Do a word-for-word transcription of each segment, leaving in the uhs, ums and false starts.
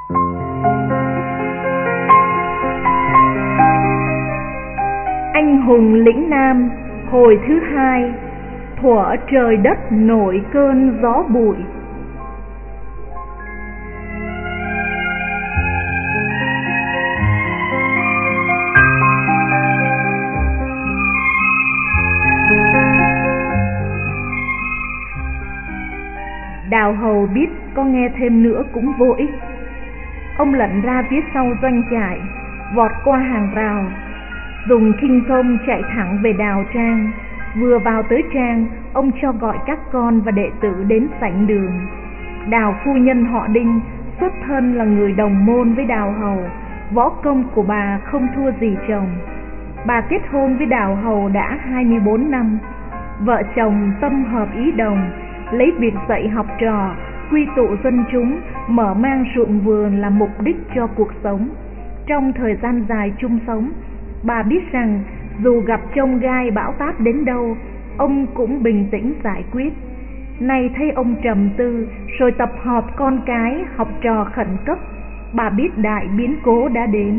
Anh hùng lĩnh Nam hồi thứ hai, thuở trời đất nổi cơn gió bụi. Đào Hầu biết có nghe thêm nữa cũng vô ích. Ông lẩn ra phía sau doanh trại, vọt qua hàng rào, dùng khinh công chạy thẳng về Đào Trang. Vừa vào tới trang, ông cho gọi các con và đệ tử đến sảnh đường. Đào phu nhân họ Đinh xuất thân là người đồng môn với Đào Hầu, võ công của bà không thua gì chồng. Bà kết hôn với Đào Hầu đã hai mươi bốn năm. Vợ chồng tâm hợp ý đồng, lấy việc dạy học trò, quy tụ dân chúng, mở mang ruộng vườn là mục đích cho cuộc sống. Trong thời gian dài chung sống, bà biết rằng dù gặp chông gai bão táp đến đâu, ông cũng bình tĩnh giải quyết. Nay thấy ông trầm tư, rồi tập họp con cái, học trò khẩn cấp, bà biết đại biến cố đã đến.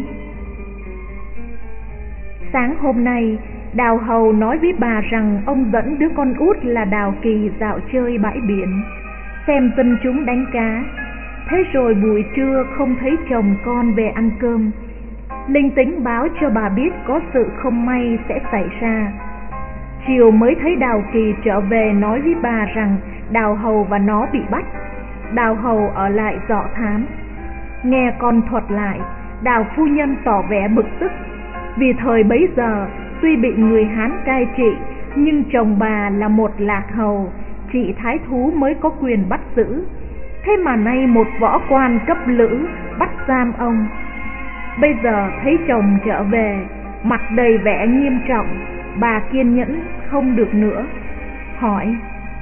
Sáng hôm nay, Đào Hầu nói với bà rằng ông dẫn đứa con út là Đào Kỳ dạo chơi bãi biển, xem dân chúng đánh cá. Thế rồi buổi trưa không thấy chồng con về ăn cơm. Linh tính báo cho bà biết có sự không may sẽ xảy ra. Chiều mới thấy Đào Kỳ trở về nói với bà rằng Đào Hầu và nó bị bắt. Đào Hầu ở lại dọ thám. Nghe con thuật lại, Đào phu nhân tỏ vẻ bực tức. Vì thời bấy giờ tuy bị người Hán cai trị, nhưng chồng bà là một lạc hầu, chị thái thú mới có quyền bắt giữ. Thế mà nay một võ quan cấp lữ bắt giam ông. Bây giờ thấy chồng trở về, mặt đầy vẻ nghiêm trọng, bà kiên nhẫn không được nữa, hỏi: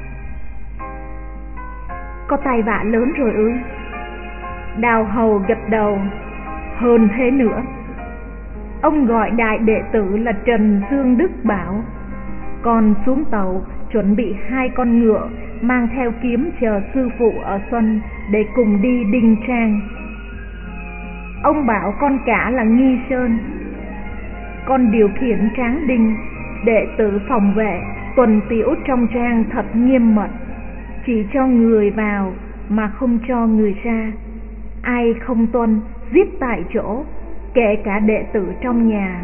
có tai vạ lớn rồi ư? Đào Hầu gật đầu: hơn thế nữa. Ông gọi đại đệ tử là Trần Dương Đức bảo: con xuống tàu chuẩn bị hai con ngựa, mang theo kiếm chờ sư phụ ở sân để cùng đi Đinh Trang. Ông bảo con cả là Nghi Sơn, con điều khiển Tráng Đinh, đệ tử phòng vệ tuần tiễu trong trang thật nghiêm mật, chỉ cho người vào mà không cho người ra. Ai không tuân giết tại chỗ, kể cả đệ tử trong nhà.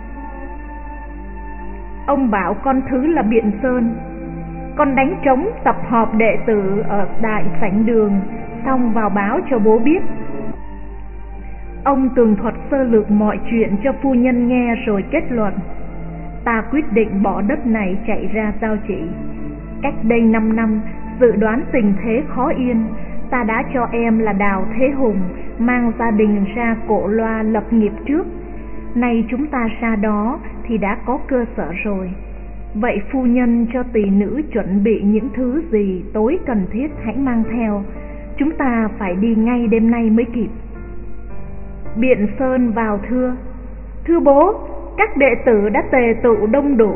Ông bảo con thứ là Biện Sơn, con đánh trống tập họp đệ tử ở đại sảnh đường, xong vào báo cho bố biết. Ông tường thuật sơ lược mọi chuyện cho phu nhân nghe rồi kết luận: ta quyết định bỏ đất này chạy ra Giao Chỉ. Cách đây năm năm, dự đoán tình thế khó yên, ta đã cho em là Đào Thế Hùng mang gia đình ra Cổ Loa lập nghiệp trước. Nay chúng ta ra đó thì đã có cơ sở rồi. Vậy phu nhân cho tỳ nữ chuẩn bị những thứ gì tối cần thiết hãy mang theo. Chúng ta phải đi ngay đêm nay mới kịp. Biện Sơn vào thưa: thưa bố, các đệ tử đã tề tụ đông đủ.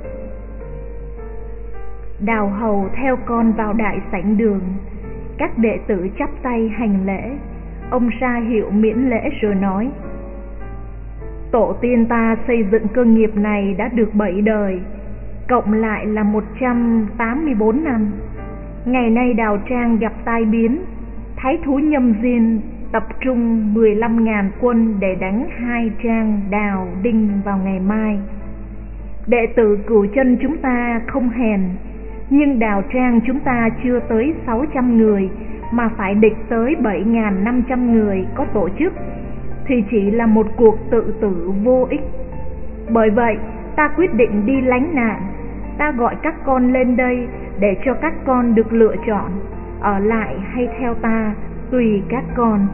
Đào Hầu theo con vào đại sảnh đường. Các đệ tử chắp tay hành lễ. Ông ra hiệu miễn lễ rồi nói: tổ tiên ta xây dựng cơ nghiệp này đã được bảy đời, cộng lại là một trăm tám mươi bốn năm. Ngày nay Đào Trang gặp tai biến, thái thú Nhâm Diên tập trung mười lăm ngàn quân để đánh hai trang Đào Đinh vào ngày mai. Đệ tử Cửu Chân chúng ta không hèn, nhưng Đào Trang chúng ta chưa tới sáu trăm người mà phải địch tới bảy nghìn năm trăm người có tổ chức, thì chỉ là một cuộc tự tử vô ích. Bởi vậy ta quyết định đi lánh nạn. Ta gọi các con lên đây để cho các con được lựa chọn, ở lại hay theo ta tùy các con.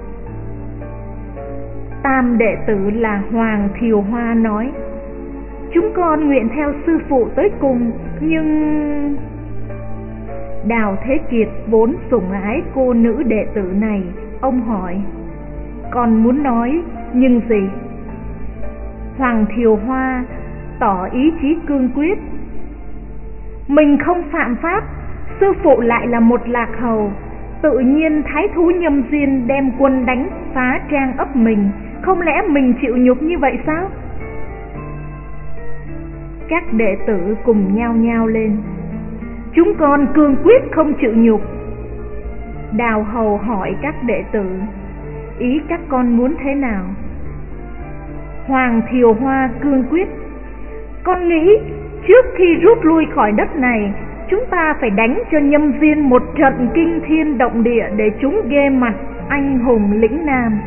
Tam đệ tử là Hoàng Thiều Hoa nói: chúng con nguyện theo sư phụ tới cùng, nhưng... Đào Thế Kiệt vốn sủng ái cô nữ đệ tử này. Ông hỏi: con muốn nói nhưng gì? Hoàng Thiều Hoa tỏ ý chí cương quyết: mình không phạm pháp, sư phụ lại là một lạc hầu, Tự nhiên thái thú Nhâm Diên đem quân đánh phá Trang ấp mình, không lẽ mình chịu nhục như vậy sao? Các đệ tử cùng nhao nhao lên: chúng con cương quyết không chịu nhục. Đào hầu hỏi các đệ tử: ý các con muốn thế nào? Hoàng Thiều Hoa cương quyết: con nghĩ trước khi rút lui khỏi đất này, chúng ta phải đánh cho Nhâm Diên một trận kinh thiên động địa để chúng ghê mặt anh hùng lĩnh Nam.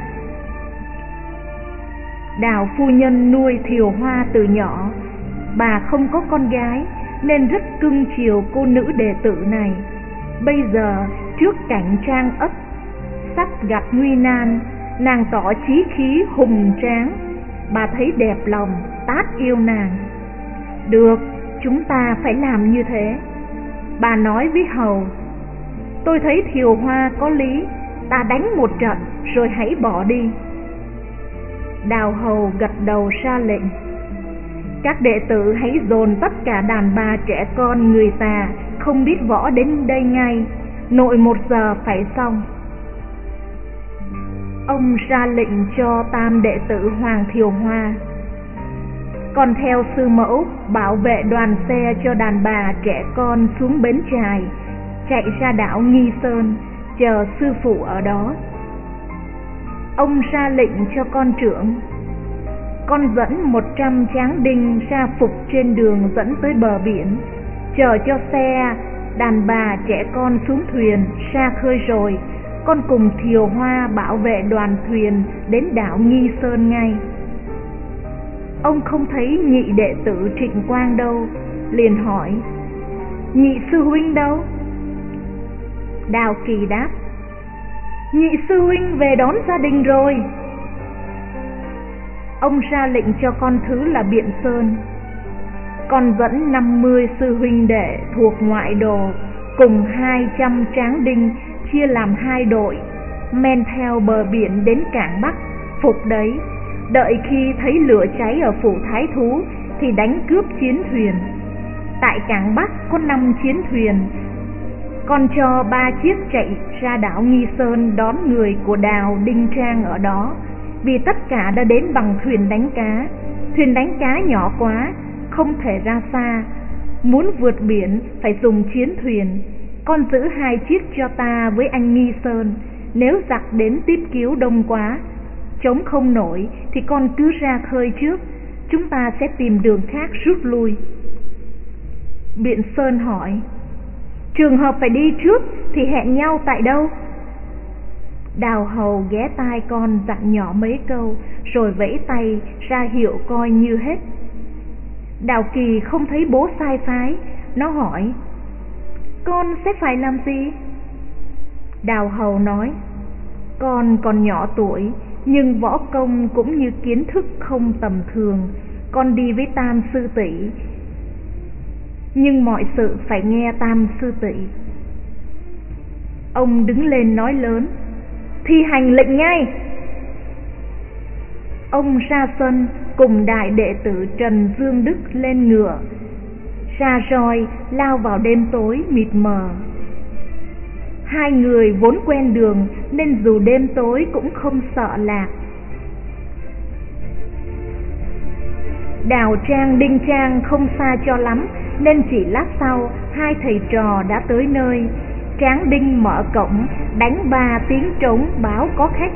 Đào phu nhân nuôi Thiều Hoa từ nhỏ, bà không có con gái nên rất cưng chiều cô nữ đệ tử này. Bây giờ trước cảnh Trang ấp sắp gặp nguy nan, nàng tỏ chí khí hùng tráng, bà thấy đẹp lòng tát yêu nàng. Được, chúng ta phải làm như thế. Bà nói với hầu: tôi thấy Thiều Hoa có lý, ta đánh một trận rồi hãy bỏ đi. Đào hầu gật đầu ra lệnh: các đệ tử hãy dồn tất cả đàn bà trẻ con người ta không biết võ đến đây ngay, nội một giờ phải xong. Ông ra lệnh cho tam đệ tử Hoàng Thiều Hoa: còn theo sư mẫu bảo vệ đoàn xe cho đàn bà trẻ con xuống bến chài, chạy ra đảo Nghi Sơn, chờ sư phụ ở đó. Ông ra lệnh cho con trưởng: con dẫn một trăm tráng đinh ra phục trên đường dẫn tới bờ biển, chờ cho xe đàn bà trẻ con xuống thuyền ra khơi rồi, con cùng Thiều Hoa bảo vệ đoàn thuyền đến đảo Nghi Sơn ngay. Ông không thấy nhị đệ tử Trịnh Quang đâu, liền hỏi: nhị sư huynh đâu? Đào Kỳ đáp: nhị sư huynh về đón gia đình rồi. Ông ra lệnh cho con thứ là Biện Sơn: con dẫn năm mươi sư huynh đệ thuộc ngoại đồ cùng hai trăm tráng đinh chia làm hai đội, men theo bờ biển đến cảng Bắc phục đấy. Đợi khi thấy lửa cháy ở phủ Thái Thú thì đánh cướp chiến thuyền. Tại cảng Bắc có năm chiến thuyền, con cho ba chiếc chạy ra đảo Nghi Sơn đón người của Đào Đinh Trang ở đó, vì tất cả đã đến bằng thuyền đánh cá. Thuyền đánh cá nhỏ quá, không thể ra xa, muốn vượt biển phải dùng chiến thuyền. Con giữ hai chiếc cho ta với anh Nghi Sơn, nếu giặc đến tiếp cứu đông quá, chống không nổi thì con cứ ra khơi trước, chúng ta sẽ tìm đường khác rút lui. Biện Sơn hỏi: trường hợp phải đi trước thì hẹn nhau tại đâu? Đào hầu ghé tai con dặn nhỏ mấy câu, rồi vẫy tay ra hiệu coi như hết. Đào Kỳ không thấy bố sai phái, nó hỏi: con sẽ phải làm gì? Đào hầu nói: con còn nhỏ tuổi, nhưng võ công cũng như kiến thức không tầm thường. Con đi với tam sư tỷ, nhưng mọi sự phải nghe tam sư tỷ. Ông đứng lên nói lớn: thi hành lệnh ngay. Ông ra sân cùng đại đệ tử Trần Dương Đức lên ngựa, ra roi lao vào đêm tối mịt mờ. Hai người vốn quen đường nên dù đêm tối cũng không sợ lạc. Đào Trang Đinh Trang không xa cho lắm, nên chỉ lát sau hai thầy trò đã tới nơi. Tráng Đinh mở cổng, đánh ba tiếng trống báo có khách.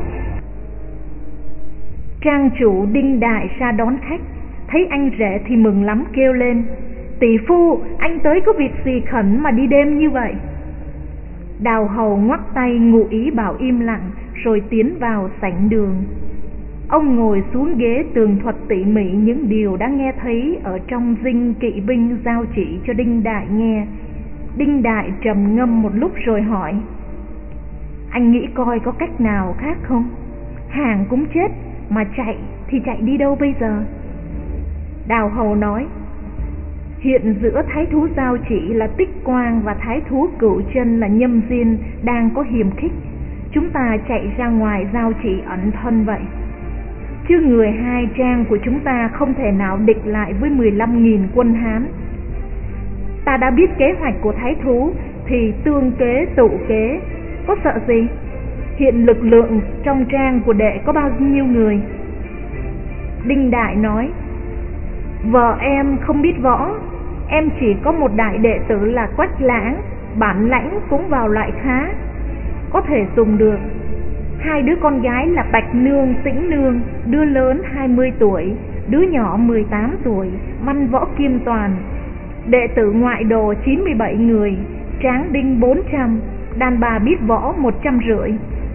Trang chủ Đinh Đại ra đón khách, thấy anh rể thì mừng lắm, kêu lên: tỷ phu, anh tới có việc gì khẩn mà đi đêm như vậy? Đào hầu ngoắc tay ngụ ý bảo im lặng, rồi tiến vào sảnh đường. Ông ngồi xuống ghế tường thuật tỉ mỉ những điều đã nghe thấy ở trong dinh kỵ binh giao chỉ cho Đinh Đại nghe. Đinh Đại trầm ngâm một lúc rồi hỏi: anh nghĩ coi có cách nào khác không? Hàng cũng chết, mà chạy thì chạy đi đâu bây giờ? Đào hầu nói: hiện giữa thái thú giao chỉ là Tích Quang và thái thú Cửu Chân là Nhâm Diên đang có hiềm khích. Chúng ta chạy ra ngoài giao chỉ ẩn thân vậy, chứ người hai trang của chúng ta không thể nào địch lại với mười lăm nghìn quân Hán. Ta đã biết kế hoạch của thái thú thì tương kế tụ kế, có sợ gì? Hiện lực lượng trong trang của đệ có bao nhiêu người? Đinh Đại nói: Vợ em không biết võ, em chỉ có một đại đệ tử là Quách Lãng, bản lãnh cũng vào loại khá, có thể dùng được. Hai đứa con gái là Bạch Nương, Tĩnh Nương, đứa lớn hai mươi tuổi, đứa nhỏ mười tám tuổi, văn võ kiêm toàn. Đệ tử ngoại đồ chín mươi bảy người, tráng đinh bốn trăm, đàn bà biết võ một trăm rưỡi.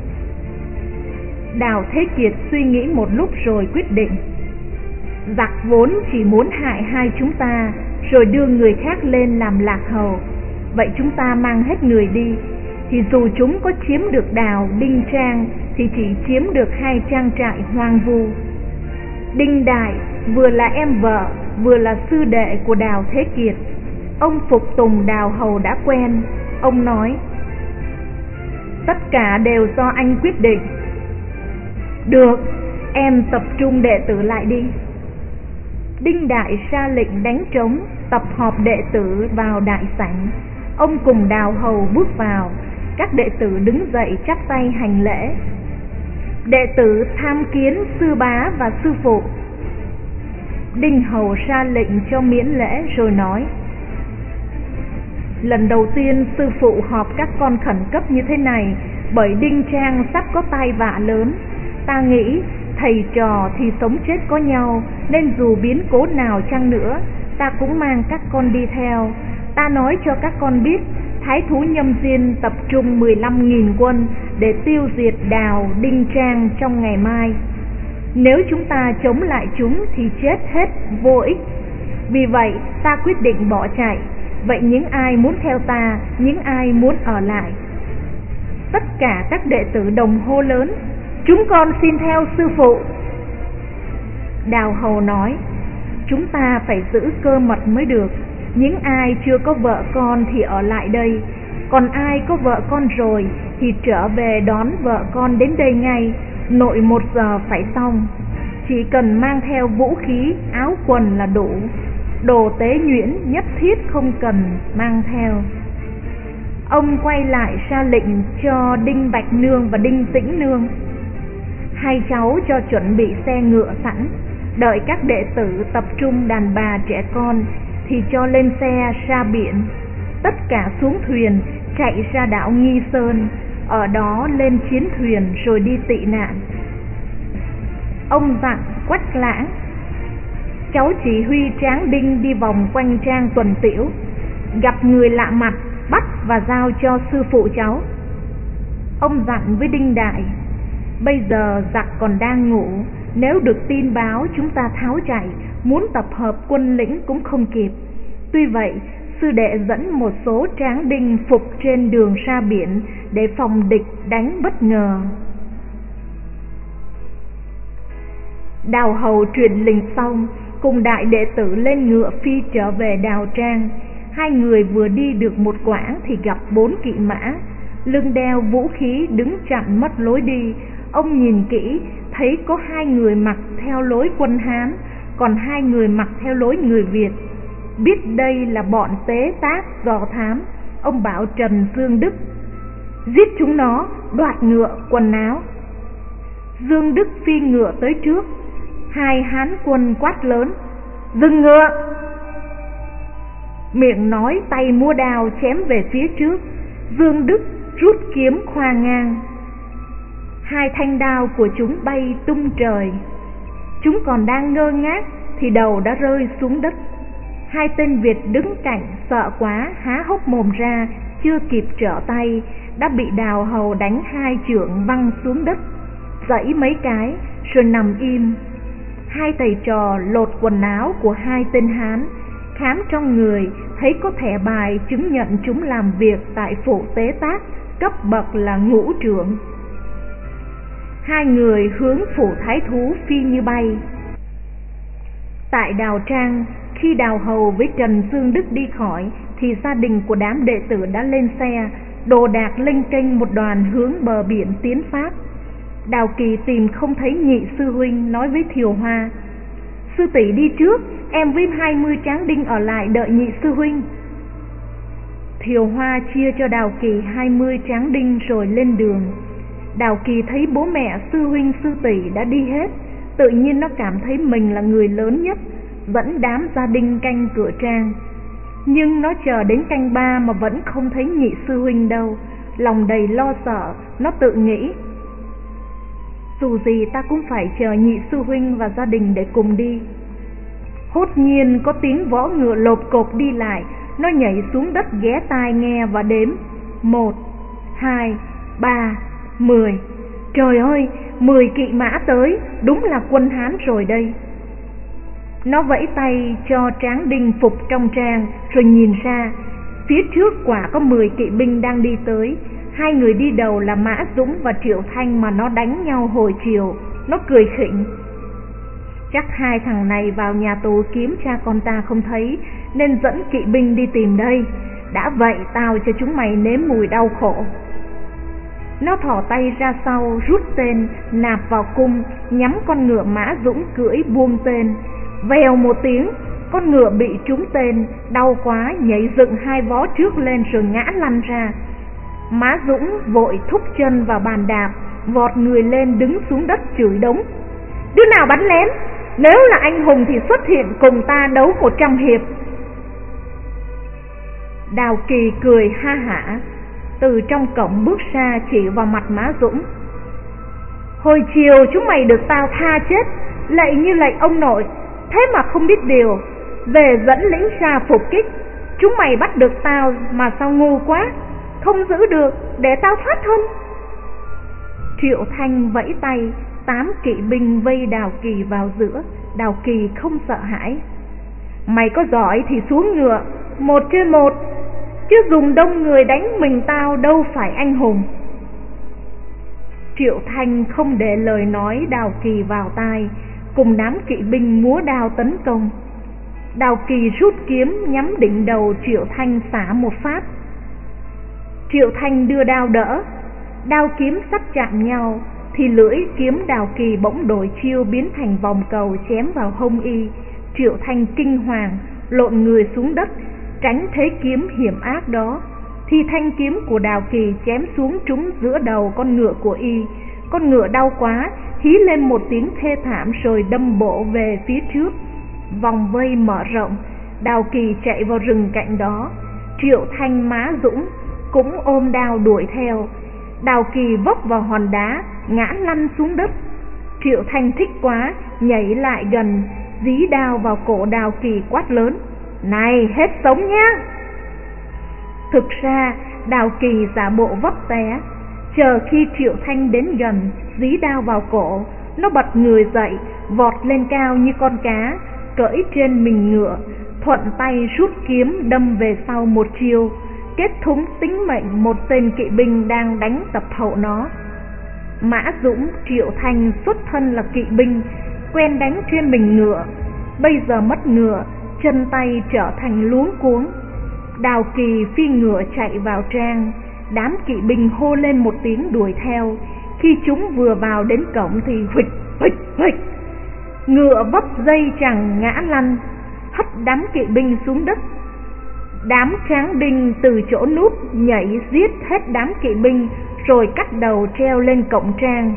Đào Thế Kiệt suy nghĩ một lúc rồi quyết định: giặc vốn chỉ muốn hại hai chúng ta, rồi đưa người khác lên làm lạc hầu. Vậy chúng ta mang hết người đi, thì dù chúng có chiếm được Đào, Đinh Trang, thì chỉ chiếm được hai trang trại hoang vu. Đinh Đại vừa là em vợ, vừa là sư đệ của Đào Thế Kiệt. Ông phục tùng Đào hầu đã quen. Ông nói: tất cả đều do anh quyết định. Được, em tập trung đệ tử lại đi. Đinh Đại ra lệnh đánh trống, tập họp đệ tử vào đại sảnh. Ông cùng Đào hầu bước vào. Các đệ tử đứng dậy chắp tay hành lễ. Đệ tử tham kiến sư bá và sư phụ. Đinh hầu ra lệnh cho miễn lễ rồi nói: lần đầu tiên sư phụ họp các con khẩn cấp như thế này, bởi Đinh Trang sắp có tai vạ lớn. Ta nghĩ thầy trò thì sống chết có nhau, nên dù biến cố nào chăng nữa, ta cũng mang các con đi theo. Ta nói cho các con biết, Thái thú Nhâm Diên tập trung mười lăm nghìn quân để tiêu diệt Đào, Đinh Trang trong ngày mai. Nếu chúng ta chống lại chúng thì chết hết vô ích. Vì vậy ta quyết định bỏ chạy. Vậy những ai muốn theo ta, những ai muốn ở lại? Tất cả các đệ tử đồng hô lớn: chúng con xin theo sư phụ. Đào hầu nói: chúng ta phải giữ cơ mật mới được. Những ai chưa có vợ con thì ở lại đây, còn ai có vợ con rồi thì trở về đón vợ con đến đây ngay, nội một giờ phải xong. Chỉ cần mang theo vũ khí, áo quần là đủ. Đồ tế nhuyễn nhất thiết không cần mang theo. Ông quay lại ra lệnh cho Đinh Bạch Nương và Đinh Tĩnh Nương: hai cháu cho chuẩn bị xe ngựa sẵn, đợi các đệ tử tập trung đàn bà trẻ con thì cho lên xe ra biển. Tất cả xuống thuyền chạy ra đảo Nghi Sơn, ở đó lên chiến thuyền rồi đi tị nạn. Ông dặn Quách Lãng: cháu chỉ huy Tráng Đinh đi vòng quanh trang tuần tiểu, gặp người lạ mặt bắt và giao cho sư phụ cháu. Ông dặn với Đinh Đại: bây giờ giặc còn đang ngủ, nếu được tin báo chúng ta tháo chạy, muốn tập hợp quân lĩnh cũng không kịp. Tuy vậy sư đệ dẫn một số tráng đinh phục trên đường ra biển để phòng địch đánh bất ngờ. Đào hầu truyền lệnh xong, cùng đại đệ tử lên ngựa phi trở về Đào Trang. Hai người vừa đi được một quãng thì gặp bốn kỵ mã, lưng đeo vũ khí đứng chặn mất lối đi. Ông nhìn kỹ thấy có hai người mặc theo lối quân Hán, còn hai người mặc theo lối người Việt. Biết đây là bọn tế tác dò thám, ông bảo Trần Dương Đức: giết chúng nó, đoạt ngựa quần áo. Dương Đức phi ngựa tới trước. Hai Hán quân quát lớn: dừng ngựa! Miệng nói tay mua đao chém về phía trước. Dương Đức rút kiếm khoa ngang. Hai thanh đao của chúng bay tung trời. Chúng còn đang ngơ ngác thì đầu đã rơi xuống đất. Hai tên Việt đứng cạnh sợ quá há hốc mồm ra, chưa kịp trở tay đã bị Đào hầu đánh hai chưởng văng xuống đất, giãy mấy cái rồi nằm im. Hai thầy trò lột quần áo của hai tên Hán, khám trong người thấy có thẻ bài chứng nhận chúng làm việc tại phủ tế tác, cấp bậc là ngũ trưởng. Hai người hướng phủ thái thú phi như bay. Tại Đào Trang, khi Đào hầu với Trần Dương Đức đi khỏi thì gia đình của đám đệ tử đã lên xe, đồ đạc lênh kênh một đoàn hướng bờ biển tiến Pháp. Đào Kỳ tìm không thấy nhị sư huynh, nói với Thiều Hoa: sư tỷ đi trước, em với hai mươi tráng đinh ở lại đợi nhị sư huynh. Thiều Hoa chia cho Đào Kỳ hai mươi tráng đinh rồi lên đường. Đào Kỳ thấy bố mẹ, sư huynh sư tỷ đã đi hết, tự nhiên nó cảm thấy mình là người lớn nhất, dẫn đám gia đình canh cửa trang. Nhưng nó chờ đến canh ba mà vẫn không thấy nhị sư huynh đâu, lòng đầy lo sợ. Nó tự nghĩ, dù gì ta cũng phải chờ nhị sư huynh và gia đình để cùng đi. Hốt nhiên có tiếng vó ngựa lộp cộp đi lại. Nó nhảy xuống đất ghé tai nghe và đếm: Một, hai, ba, mười. Trời ơi, mười kỵ mã tới, đúng là quân Hán rồi đây. Nó vẫy tay cho tráng đinh phục trong trang, rồi nhìn ra, phía trước quả có mười kỵ binh đang đi tới. Hai người đi đầu là Mã Dũng và Triệu Thanh mà nó đánh nhau hồi chiều. Nó cười khỉnh: chắc hai thằng này vào nhà tù kiếm cha con ta không thấy, nên dẫn kỵ binh đi tìm đây. Đã vậy tao cho chúng mày nếm mùi đau khổ. Nó thò tay ra sau, rút tên, nạp vào cung, nhắm con ngựa Mã Dũng cưỡi buông tên. Vèo một tiếng, con ngựa bị trúng tên, đau quá nhảy dựng hai vó trước lên rồi ngã lăn ra. Mã Dũng vội thúc chân vào bàn đạp, vọt người lên đứng xuống đất chửi đống: đứa nào bắn lén, nếu là anh hùng thì xuất hiện cùng ta đấu một trăm hiệp. Đào Kỳ cười ha hả, từ trong cổng bước ra chỉ vào mặt Mã Dũng: hồi chiều chúng mày được tao tha chết, lạy như lạy ông nội, thế mà không biết điều, về dẫn lính ra phục kích. Chúng mày bắt được tao mà sao ngu quá, không giữ được, để tao thoát thân. Triệu Thanh vẫy tay, tám kỵ binh vây Đào Kỳ vào giữa. Đào Kỳ không sợ hãi: mày có giỏi thì xuống ngựa, một trên một, chứ dùng đông người đánh mình tao đâu phải anh hùng. Triệu Thanh không để lời nói Đào Kỳ vào tai, cùng đám kỵ binh múa đao tấn công. Đào Kỳ rút kiếm nhắm đỉnh đầu Triệu Thanh xả một phát. Triệu Thanh đưa đao đỡ, đao kiếm sắp chạm nhau thì lưỡi kiếm Đào Kỳ bỗng đổi chiêu biến thành vòng cầu chém vào hông y. Triệu Thanh kinh hoàng lộn người xuống đất tránh thế kiếm hiểm ác đó, thì thanh kiếm của Đào Kỳ chém xuống trúng giữa đầu con ngựa của y. Con ngựa đau quá hí lên một tiếng thê thảm rồi đâm bộ về phía trước. Vòng vây mở rộng, Đào Kỳ chạy vào rừng cạnh đó. Triệu Thanh, Mã Dũng cũng ôm đao đuổi theo. Đào Kỳ vấp vào hòn đá, ngã lăn xuống đất. Triệu Thanh thích quá, nhảy lại gần, dí đao vào cổ Đào Kỳ quát lớn: này, hết sống nhá! Thực ra Đào Kỳ giả bộ vấp té, chờ khi Triệu Thanh đến gần, dí đao vào cổ, nó bật người dậy, vọt lên cao như con cá, cởi trên mình ngựa, thuận tay rút kiếm đâm về sau một chiêu, kết thúng tính mệnh một tên kỵ binh đang đánh tập hậu nó. Mã Dũng, Triệu Thanh xuất thân là kỵ binh, quen đánh trên mình ngựa, bây giờ mất ngựa, chân tay trở thành luống cuống. Đào Kỳ phi ngựa chạy vào trang, đám kỵ binh hô lên một tiếng đuổi theo. Khi chúng vừa vào đến cổng thì huỵch huỵch huỵch, ngựa vấp dây chẳng ngã lăn, hất đám kỵ binh xuống đất. Đám tráng đinh từ chỗ núp nhảy giết hết đám kỵ binh, rồi cắt đầu treo lên cổng trang.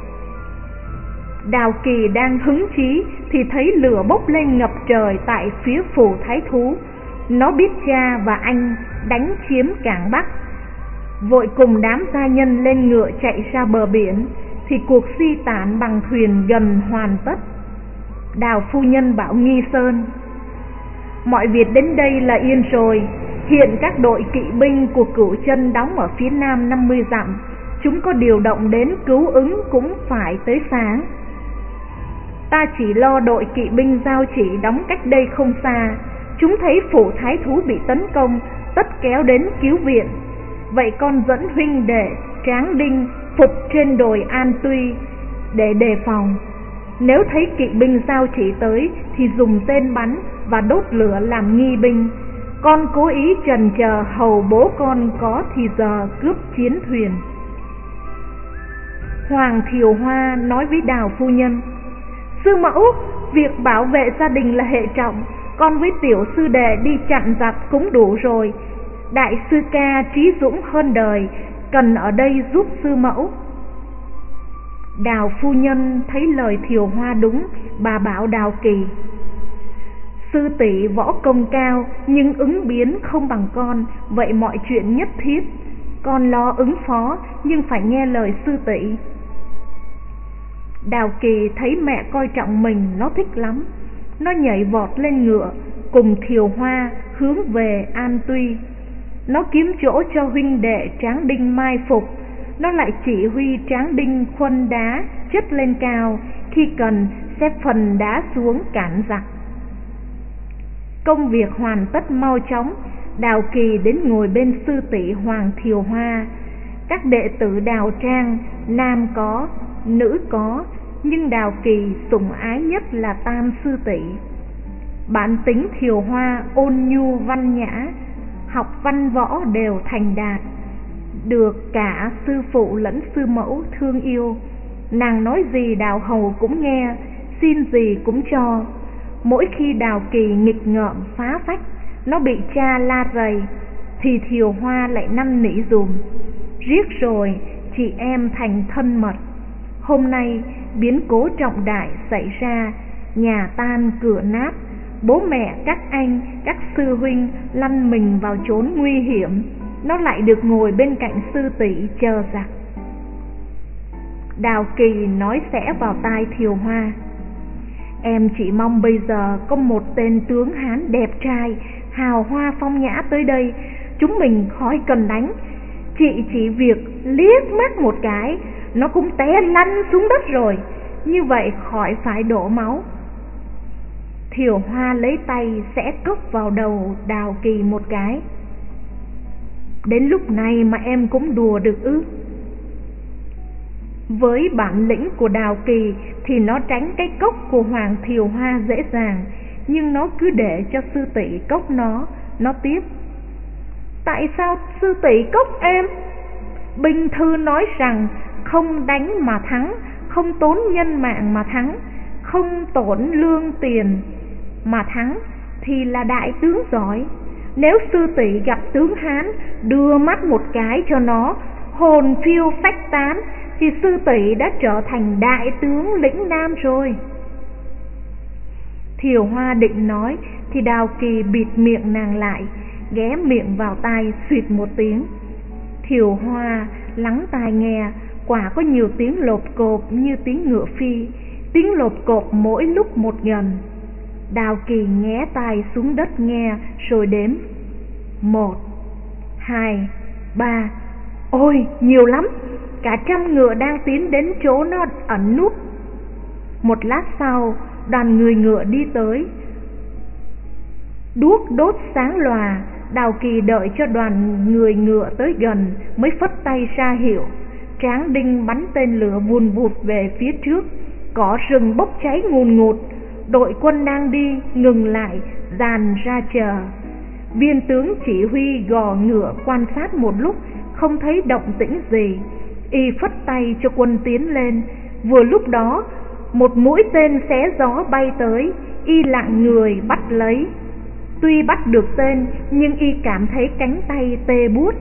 Đào Kỳ đang hứng chí thì thấy lửa bốc lên ngập trời tại phía phủ Thái Thú. Nó biết cha và anh đánh chiếm Cảng Bắc, vội cùng đám gia nhân lên ngựa chạy ra bờ biển, thì cuộc di tản bằng thuyền gần hoàn tất. Đào phu nhân bảo Nghi Sơn: mọi việc đến đây là yên rồi. Hiện các đội kỵ binh của Cửu Chân đóng ở phía nam năm mươi dặm, chúng có điều động đến cứu ứng cũng phải tới sáng. Ta chỉ lo đội kỵ binh Giao Chỉ đóng cách đây không xa, chúng thấy phủ Thái Thú bị tấn công, tất kéo đến cứu viện. Vậy con dẫn huynh đệ tráng đinh phục trên đồi An Tuy để đề phòng. Nếu thấy kỵ binh Giao Chỉ tới thì dùng tên bắn và đốt lửa làm nghi binh. Con cố ý chần chờ hầu bố con có thì giờ cướp chiến thuyền. Hoàng Thiều Hoa nói với Đào phu nhân: sư mẫu, việc bảo vệ gia đình là hệ trọng, con với tiểu sư đệ đi chặn giặc cũng đủ rồi. đại sư ca trí dũng hơn đời, cần ở đây giúp sư mẫu. Đào phu nhân thấy lời Thiều Hoa đúng, bà bảo Đào Kỳ: sư tỷ võ công cao nhưng ứng biến không bằng con, vậy mọi chuyện nhất thiết con lo ứng phó nhưng phải nghe lời sư tỷ. Đào Kỳ thấy mẹ coi trọng mình, nó thích lắm. Nó nhảy vọt lên ngựa cùng Thiều Hoa hướng về An Tuy. Nó kiếm chỗ cho huynh đệ Tráng Đinh mai phục. Nó lại chỉ huy Tráng Đinh khuân đá chất lên cao, khi cần xếp phần đá xuống cản giặc. Công việc hoàn tất mau chóng, Đào Kỳ đến ngồi bên sư tỷ Hoàng Thiều Hoa. Các đệ tử Đào Trang, nam có, nữ có, nhưng Đào Kỳ sủng ái nhất là tam sư tỷ. Bản tính Thiều Hoa ôn nhu văn nhã, học văn võ đều thành đạt, được cả sư phụ lẫn sư mẫu thương yêu. Nàng nói gì Đào hầu cũng nghe, xin gì cũng cho. Mỗi khi Đào Kỳ nghịch ngợm phá phách, nó bị cha la rầy, thì Thiều Hoa lại năn nỉ dùm. Riết rồi chị em thành thân mật. Hôm nay biến cố trọng đại xảy ra, nhà tan cửa nát, bố mẹ các anh, các sư huynh lăn mình vào chốn nguy hiểm, nó lại được ngồi bên cạnh sư tỷ chờ giặc. Đào Kỳ nói xẽ vào tai Thiều Hoa: em chỉ mong bây giờ có một tên tướng Hán đẹp trai, hào hoa phong nhã tới đây, chúng mình khỏi cần đánh. Chị chỉ việc liếc mắt một cái, nó cũng té lăn xuống đất rồi, như vậy khỏi phải đổ máu. Thiều Hoa lấy tay xẽ cốc vào đầu Đào Kỳ một cái: đến lúc này mà em cũng đùa được ư? Với bản lĩnh của Đào Kỳ thì nó tránh cái cốc của Hoàng Thiều Hoa dễ dàng, nhưng nó cứ để cho sư tỷ cốc nó. Nó tiếp: tại sao sư tỷ cốc em? Binh thư nói rằng không đánh mà thắng, không tốn nhân mạng mà thắng, không tổn lương tiền mà thắng thì là đại tướng giỏi. Nếu sư tỷ gặp tướng Hán, đưa mắt một cái cho nó hồn phiêu phách tán, thì sư tỷ đã trở thành đại tướng lĩnh Nam rồi. Thiều Hoa định nói thì Đào Kỳ bịt miệng nàng lại, ghé miệng vào tai suýt một tiếng. Thiều Hoa lắng tai nghe, quả có nhiều tiếng lột cộp như tiếng ngựa phi, tiếng lột cộp mỗi lúc một gần. Đào Kỳ nghé tai xuống đất nghe rồi đếm: một, hai, ba. Ôi, nhiều lắm, cả trăm ngựa đang tiến đến chỗ nó ẩn núp. Một lát sau, đoàn người ngựa đi tới, đuốc đốt sáng lòa. Đào Kỳ đợi cho đoàn người ngựa tới gần mới phất tay ra hiệu. Tráng Đinh bắn tên lửa vùn vụt về phía trước, cỏ rừng bốc cháy ngùn ngụt. Đội quân đang đi ngừng lại, dàn ra chờ. Viên tướng chỉ huy gò ngựa quan sát một lúc, không thấy động tĩnh gì, y phất tay cho quân tiến lên. Vừa lúc đó, một mũi tên xé gió bay tới, y lặng người bắt lấy. Tuy bắt được tên, nhưng y cảm thấy cánh tay tê buốt.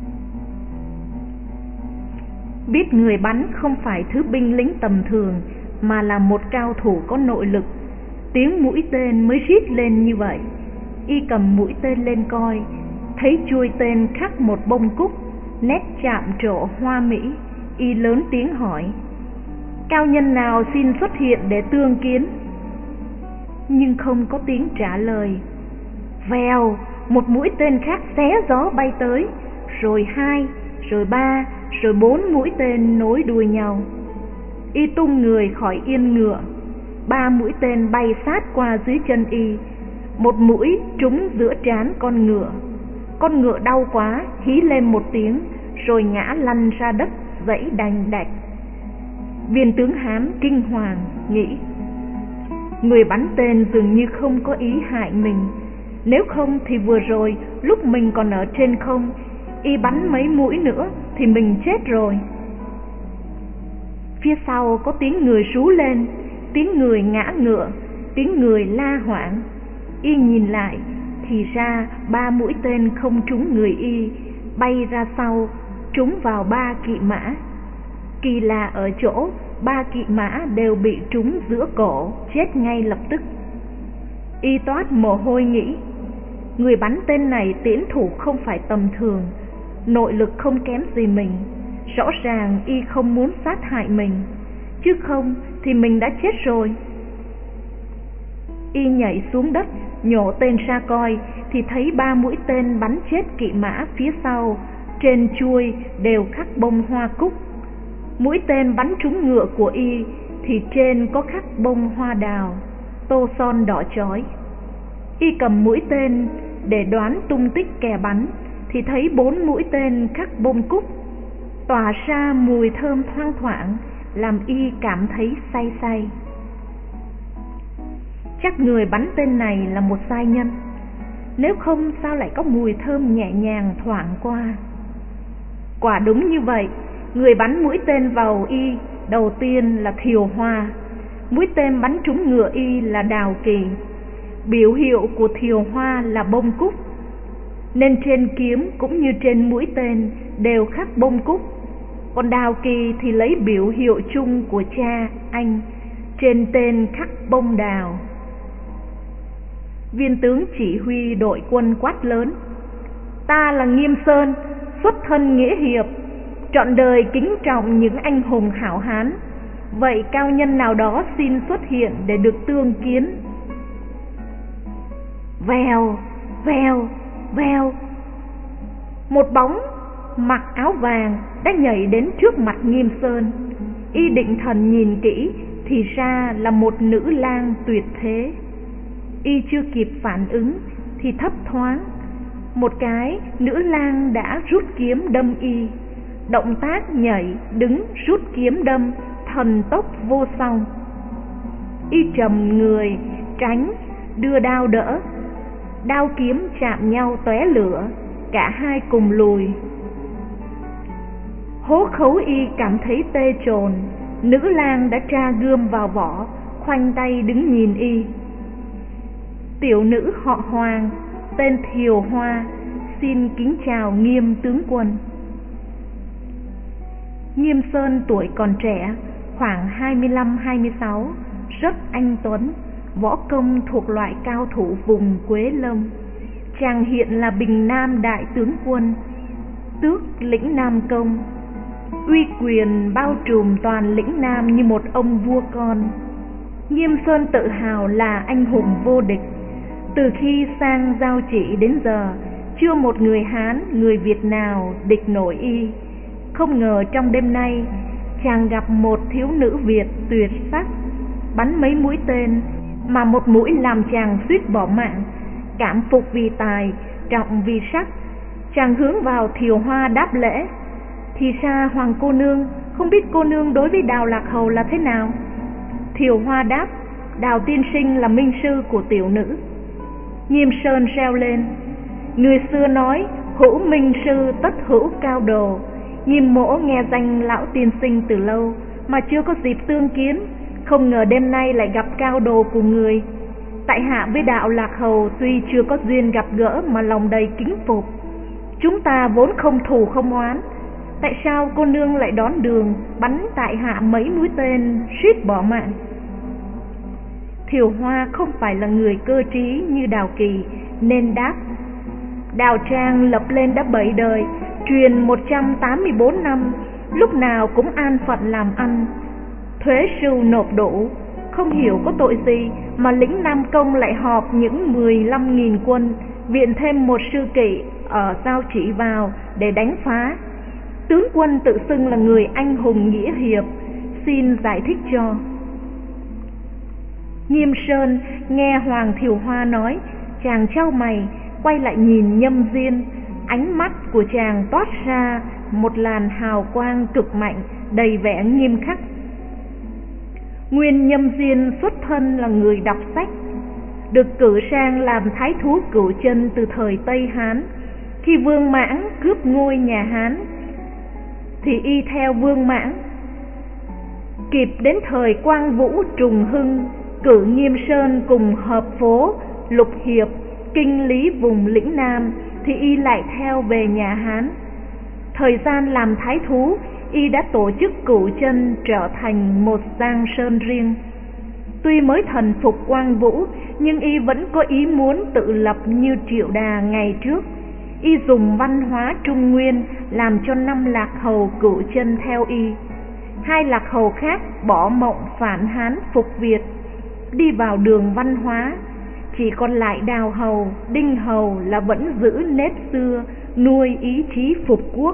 Biết người bắn không phải thứ binh lính tầm thường, mà là một cao thủ có nội lực, tiếng mũi tên mới rít lên như vậy. Y cầm mũi tên lên coi, thấy chuôi tên khắc một bông cúc, nét chạm trổ hoa mỹ. Y lớn tiếng hỏi: cao nhân nào xin xuất hiện để tương kiến? Nhưng không có tiếng trả lời. Vèo, một mũi tên khác xé gió bay tới, rồi hai, rồi ba, rồi bốn mũi tên nối đuôi nhau. Y tung người khỏi yên ngựa, ba mũi tên bay sát qua dưới chân y. Một mũi trúng giữa trán con ngựa, con ngựa đau quá hí lên một tiếng, rồi ngã lăn ra đất dãy đành đạch. Viên tướng Hán kinh hoàng nghĩ: người bắn tên dường như không có ý hại mình, nếu không thì vừa rồi lúc mình còn ở trên không, y bắn mấy mũi nữa thì mình chết rồi. Phía sau có tiếng người rú lên, tiếng người ngã ngựa, tiếng người la hoảng. Y nhìn lại thì ra ba mũi tên không trúng người y, bay ra sau, trúng vào ba kỵ mã. Kỳ lạ ở chỗ ba kỵ mã đều bị trúng giữa cổ, chết ngay lập tức. Y toát mồ hôi nghĩ, người bắn tên này tiễn thủ không phải tầm thường, nội lực không kém gì mình, rõ ràng y không muốn sát hại mình, chứ không thì mình đã chết rồi. Y nhảy xuống đất, nhổ tên ra coi thì thấy ba mũi tên bắn chết kỵ mã phía sau, trên chuôi đều khắc bông hoa cúc. Mũi tên bắn trúng ngựa của y thì trên có khắc bông hoa đào, tô son đỏ chói. Y cầm mũi tên để đoán tung tích kẻ bắn thì thấy bốn mũi tên khắc bông cúc, tỏa ra mùi thơm thoang thoảng, làm y cảm thấy say say. Chắc người bắn tên này là một giai nhân, nếu không sao lại có mùi thơm nhẹ nhàng thoảng qua. Quả đúng như vậy, người bắn mũi tên vào y đầu tiên là Thiều Hoa, mũi tên bắn trúng ngựa y là Đào Kỳ. Biểu hiệu của Thiều Hoa là bông cúc, nên trên kiếm cũng như trên mũi tên đều khắc bông cúc. Còn Đào Kỳ thì lấy biểu hiệu chung của cha anh, trên tên khắc bông đào. Viên tướng chỉ huy đội quân quát lớn, ta là Nghiêm Sơn, xuất thân nghĩa hiệp, trọn đời kính trọng những anh hùng hảo hán, vậy cao nhân nào đó xin xuất hiện để được tương kiến. Vèo, vèo, vèo, một bóng mặc áo vàng đã nhảy đến trước mặt Nghiêm Sơn. Y định thần nhìn kỹ thì ra là một nữ lang tuyệt thế. Y chưa kịp phản ứng thì thấp thoáng một cái, nữ lang đã rút kiếm đâm y. Động tác nhảy, đứng, rút kiếm đâm, thần tốc vô song. Y trầm người, tránh, đưa đao đỡ. Đao kiếm chạm nhau tóe lửa, cả hai cùng lùi. Hố Khấu Y cảm thấy tê trồn, nữ lang đã tra gươm vào vỏ, khoanh tay đứng nhìn y. Tiểu nữ họ Hoàng, tên Thiều Hoa, xin kính chào Nghiêm tướng quân. Nghiêm Sơn tuổi còn trẻ, khoảng hai mươi lăm hai mươi sáu, rất anh tuấn, võ công thuộc loại cao thủ vùng Quế Lâm. Chàng hiện là Bình Nam đại tướng quân, tước lĩnh Nam Công, uy quyền bao trùm toàn lĩnh Nam như một ông vua con. Nghiêm Sơn tự hào là anh hùng vô địch. Từ khi sang Giao Chỉ đến giờ, chưa một người Hán, người Việt nào địch nổi y. Không ngờ trong đêm nay, chàng gặp một thiếu nữ Việt tuyệt sắc, bắn mấy mũi tên mà một mũi làm chàng suýt bỏ mạng. Cảm phục vì tài, trọng vì sắc, chàng hướng vào Thiều Hoa đáp lễ. Thì ra Hoàng cô nương, không biết cô nương đối với Đào Lạc Hầu là thế nào? Thiều Hoa đáp, Đào tiên sinh là minh sư của tiểu nữ. Nghiêm Sơn reo lên, người xưa nói hữu minh sư tất hữu cao đồ. Nghiêm mỗ nghe danh lão tiên sinh từ lâu mà chưa có dịp tương kiến, không ngờ đêm nay lại gặp cao đồ của người. Tại hạ với Đạo Lạc Hầu tuy chưa có duyên gặp gỡ mà lòng đầy kính phục. Chúng ta vốn không thù không oán, tại sao cô nương lại đón đường bắn tại hạ mấy mũi tên suýt bỏ mạng? Thiều Hoa không phải là người cơ trí như Đào Kỳ nên đáp, Đào Trang lập lên đã bảy đời, truyền một trăm tám mươi bốn năm, lúc nào cũng an phận làm ăn, thuế sưu nộp đủ, không hiểu có tội gì mà lĩnh Nam Công lại họp những mười lăm nghìn quân, viện thêm một sư kỵ ở Giao Chỉ vào để đánh phá. Tướng quân tự xưng là người anh hùng nghĩa hiệp, xin giải thích cho. Nghiêm Sơn nghe Hoàng Thiều Hoa nói, chàng chau mày, quay lại nhìn Nhâm Diên. Ánh mắt của chàng toát ra một làn hào quang cực mạnh, đầy vẻ nghiêm khắc. Nguyên Nhâm Diên xuất thân là người đọc sách, được cử sang làm thái thú Cửu Chân từ thời Tây Hán. Khi Vương Mãng cướp ngôi nhà Hán thì y theo Vương Mãng. Kịp đến thời Quang Vũ trùng hưng, cử Nghiêm Sơn cùng hợp phố Lục Hiệp kinh lý vùng lĩnh Nam thì y lại theo về nhà Hán. Thời gian làm thái thú, y đã tổ chức Cửu Chân trở thành một giang sơn riêng. Tuy mới thần phục Quang Vũ, nhưng y vẫn có ý muốn tự lập như Triệu Đà ngày trước. Y dùng văn hóa Trung Nguyên làm cho năm lạc hầu Cửu Chân theo y. Hai lạc hầu khác bỏ mộng phản Hán phục Việt, đi vào đường văn hóa. Chỉ còn lại Đào hầu, Đinh hầu là vẫn giữ nếp xưa, nuôi ý chí phục quốc.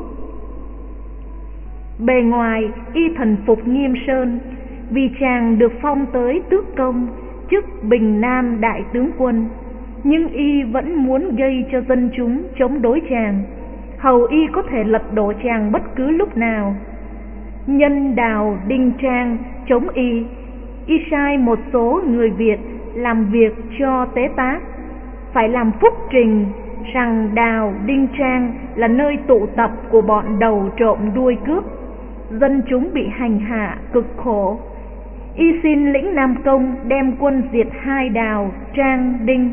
Bề ngoài y thần phục Nghiêm Sơn, vì chàng được phong tới tước công, chức Bình Nam đại tướng quân. Nhưng y vẫn muốn gây cho dân chúng chống đối chàng, hầu y có thể lật đổ chàng bất cứ lúc nào. Nhân Đào Đinh Trang chống y, y sai một số người Việt làm việc cho tế tác, phải làm phúc trình rằng Đào Đinh Trang là nơi tụ tập của bọn đầu trộm đuôi cướp. Dân chúng bị hành hạ cực khổ. Y xin lĩnh Nam Công đem quân diệt hai Đào, Trang, Đinh.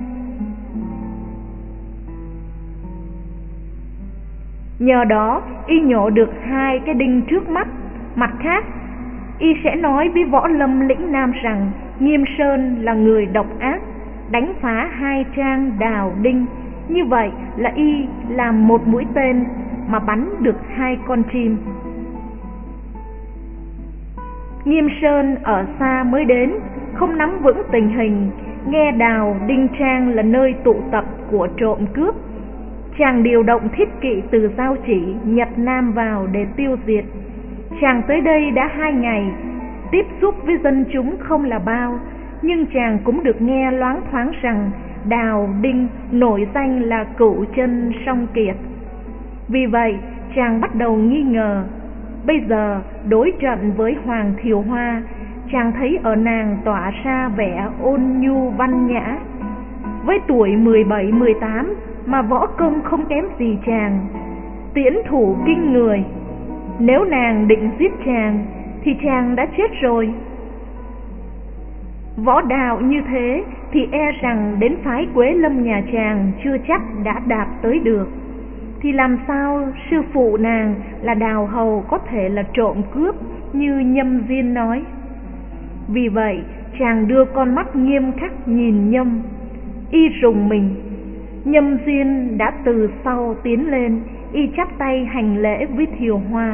Nhờ đó y nhổ được hai cái đinh trước mắt. Mặt khác, y sẽ nói với võ lâm lĩnh Nam rằng Nghiêm Sơn là người độc ác, đánh phá hai Trang, Đào, Đinh. Như vậy là y làm một mũi tên mà bắn được hai con chim. Nghiêm Sơn ở xa mới đến, không nắm vững tình hình, nghe Đào Đinh Trang là nơi tụ tập của trộm cướp. Chàng điều động thiết kỵ từ Giao Chỉ, Nhật Nam vào để tiêu diệt. Chàng tới đây đã hai ngày, tiếp xúc với dân chúng không là bao, nhưng chàng cũng được nghe loáng thoáng rằng Đào Đinh nổi danh là Cửu Chân song kiệt. Vì vậy chàng bắt đầu nghi ngờ. Bây giờ đối trận với Hoàng Thiều Hoa, chàng thấy ở nàng tỏa ra vẻ ôn nhu văn nhã. Với tuổi mười bảy mười tám mà võ công không kém gì chàng, tiễn thủ kinh người. Nếu nàng định giết chàng thì chàng đã chết rồi. Võ đạo như thế thì e rằng đến phái Quế Lâm nhà chàng chưa chắc đã đạt tới được. Thì làm sao sư phụ nàng là Đào hầu có thể là trộm cướp như Nhâm Diên nói. Vì vậy chàng đưa con mắt nghiêm khắc nhìn Nhâm. Y rùng mình. Nhâm Diên đã từ sau tiến lên, y chắp tay hành lễ với Thiều Hoa.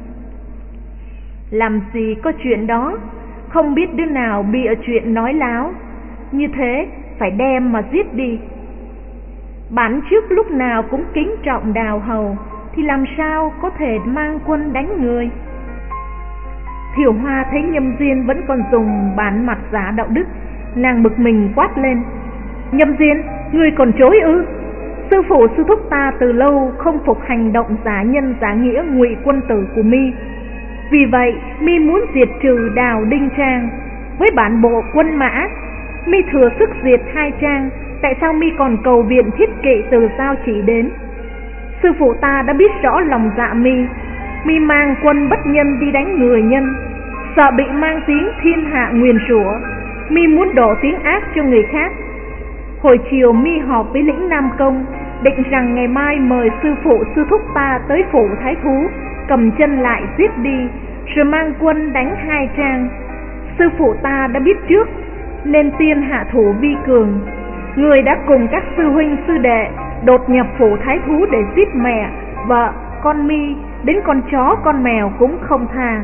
Làm gì có chuyện đó, không biết đứa nào bịa chuyện nói láo, như thế phải đem mà giết đi. Bản trước lúc nào cũng kính trọng Đào hầu, thì làm sao có thể mang quân đánh người. Thiều Hoa thấy Nhâm Diên vẫn còn dùng bản mặt giả đạo đức, nàng bực mình quát lên: Nhâm Diên, ngươi còn chối ư? Sư phụ sư thúc ta từ lâu không phục hành động giả nhân giả nghĩa ngụy quân tử của mi. Vì vậy mi muốn diệt trừ Đào Đinh Trang. Với bản bộ quân mã, mi thừa sức diệt hai Trang, tại sao mi còn cầu viện thiết kỵ từ Giao Chỉ đến? Sư phụ ta đã biết rõ lòng dạ mi. Mi mang quân bất nhân đi đánh người nhân, sợ bị mang tiếng thiên hạ nguyền rủa. Mi muốn đổ tiếng ác cho người khác. Hồi chiều mi họp với lĩnh Nam Công, định rằng ngày mai mời sư phụ sư thúc ta tới phủ thái thú, cầm chân lại giết đi, rồi mang quân đánh hai Trang. Sư phụ ta đã biết trước nên tiên hạ thủ vi cường. Người đã cùng các sư huynh sư đệ đột nhập phủ thái thú để giết mẹ, vợ, con mi, đến con chó con mèo cũng không tha.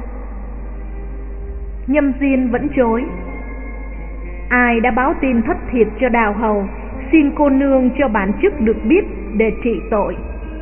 Nhâm Diên vẫn chối. Ai đã báo tin thất thiệt cho Đào hầu, xin cô nương cho bản chức được biết để trị tội.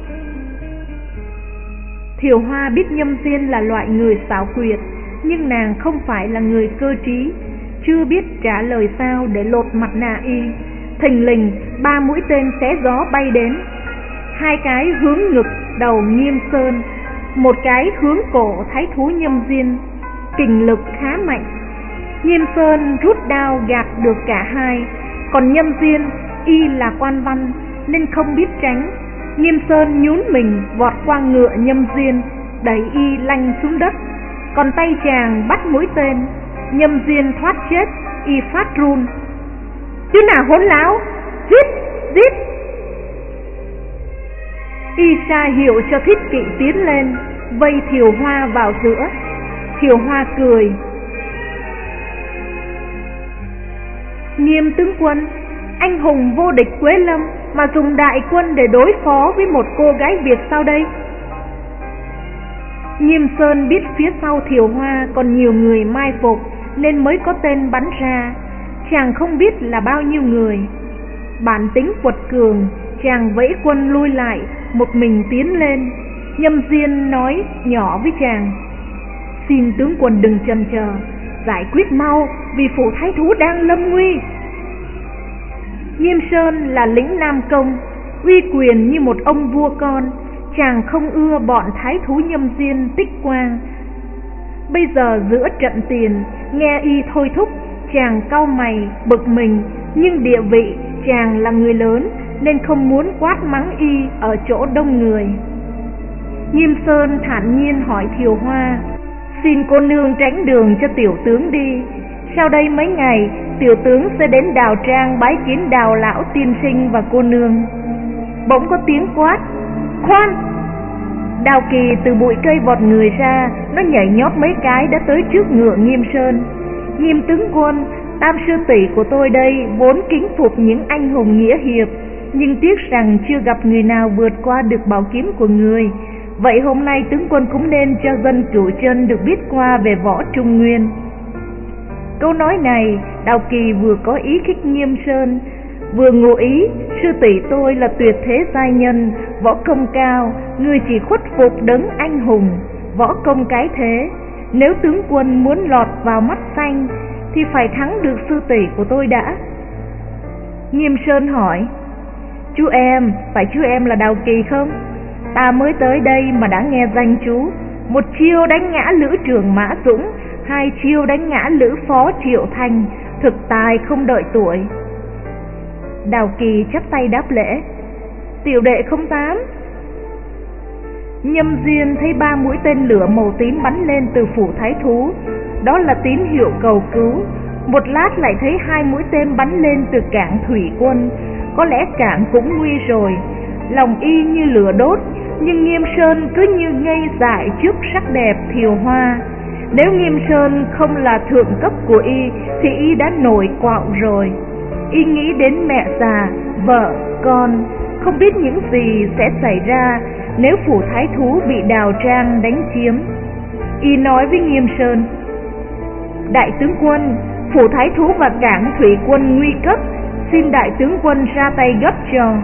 Thiều Hoa biết Nhâm Diên là loại người xảo quyệt, nhưng nàng không phải là người cơ trí, chưa biết trả lời sao để lột mặt nạ y. Thình lình ba mũi tên xé gió bay đến, hai cái hướng ngực đầu Nghiêm Sơn, một cái hướng cổ thái thú Nhâm Diên. Kình lực khá mạnh, Nghiêm Sơn rút đao gạt được cả hai, còn Nhâm Diên y là quan văn nên không biết tránh. Nghiêm Sơn nhún mình vọt qua ngựa Nhâm Diên, đẩy y lăn xuống đất, còn tay chàng bắt mũi tên. Nhâm Diên thoát chết, y phát run: Chứ nào hỗn láo, giết, giết. Y ra hiệu cho Thiết Kỵ tiến lên, vây Thiều Hoa vào giữa. Thiều Hoa cười: Nghiêm tướng quân, anh hùng vô địch Quế Lâm mà dùng đại quân để đối phó với một cô gái Việt sao đây? Nghiêm Sơn biết phía sau Thiều Hoa còn nhiều người mai phục nên mới có tên bắn ra, chàng không biết là bao nhiêu người. Bản tính quật cường, chàng vẫy quân lui lại, một mình tiến lên. Nhâm Diên nói nhỏ với chàng: Xin tướng quân đừng chần chờ, giải quyết mau vì phủ thái thú đang lâm nguy. Nghiêm Sơn là lĩnh Nam Công, uy quyền như một ông vua con, chàng không ưa bọn thái thú Nhâm Diên, Tích Quang. Bây giờ giữa trận tiền, nghe y thôi thúc, chàng cau mày, bực mình, nhưng địa vị chàng là người lớn nên không muốn quát mắng y ở chỗ đông người. Nghiêm Sơn thản nhiên hỏi Thiều Hoa: Xin cô nương tránh đường cho tiểu tướng đi. Sau đây mấy ngày, tiểu tướng sẽ đến Đào Trang bái kiến Đào lão tiên sinh và cô nương. Bỗng có tiếng quát: Khoan! Đào Kỳ từ bụi cây vọt người ra, nó nhảy nhót mấy cái đã tới trước ngựa Nghiêm Sơn. Nghiêm tướng quân, tam sư tỷ của tôi đây vốn kính phục những anh hùng nghĩa hiệp, nhưng tiếc rằng chưa gặp người nào vượt qua được bảo kiếm của người. Vậy hôm nay tướng quân cũng nên cho dân Cửu Chân được biết qua về võ Trung Nguyên. Câu nói này, Đào Kỳ vừa có ý khích Nghiêm Sơn, vừa ngụ ý sư tỷ tôi là tuyệt thế giai nhân, võ công cao, người chỉ khuất phục đấng anh hùng, võ công cái thế. Nếu tướng quân muốn lọt vào mắt xanh thì phải thắng được sư tỷ của tôi đã. Nghiêm Sơn hỏi: Chú em, phải chú em là Đào Kỳ không? Ta mới tới đây mà đã nghe danh chú. Một chiêu đánh ngã Lữ Trường Mã Dũng, hai chiêu đánh ngã Lữ Phó Triệu Thành, thực tài không đợi tuổi. Đào Kỳ chắp tay đáp lễ: Tiểu đệ không dám. Nhâm Diên thấy ba mũi tên lửa màu tím bắn lên từ phủ thái thú, đó là tín hiệu cầu cứu. Một lát lại thấy hai mũi tên bắn lên từ cảng thủy quân, có lẽ cảng cũng nguy rồi. Lòng y như lửa đốt, nhưng Nghiêm Sơn cứ như ngây dại trước sắc đẹp Thiều Hoa. Nếu Nghiêm Sơn không là thượng cấp của y thì y đã nổi quạo rồi. Y nghĩ đến mẹ già, vợ, con, không biết những gì sẽ xảy ra nếu phủ thái thú bị Đào Trang đánh chiếm. Y nói với Nghiêm Sơn: Đại tướng quân, phủ thái thú và cảng thủy quân nguy cấp, xin đại tướng quân ra tay gấp cho.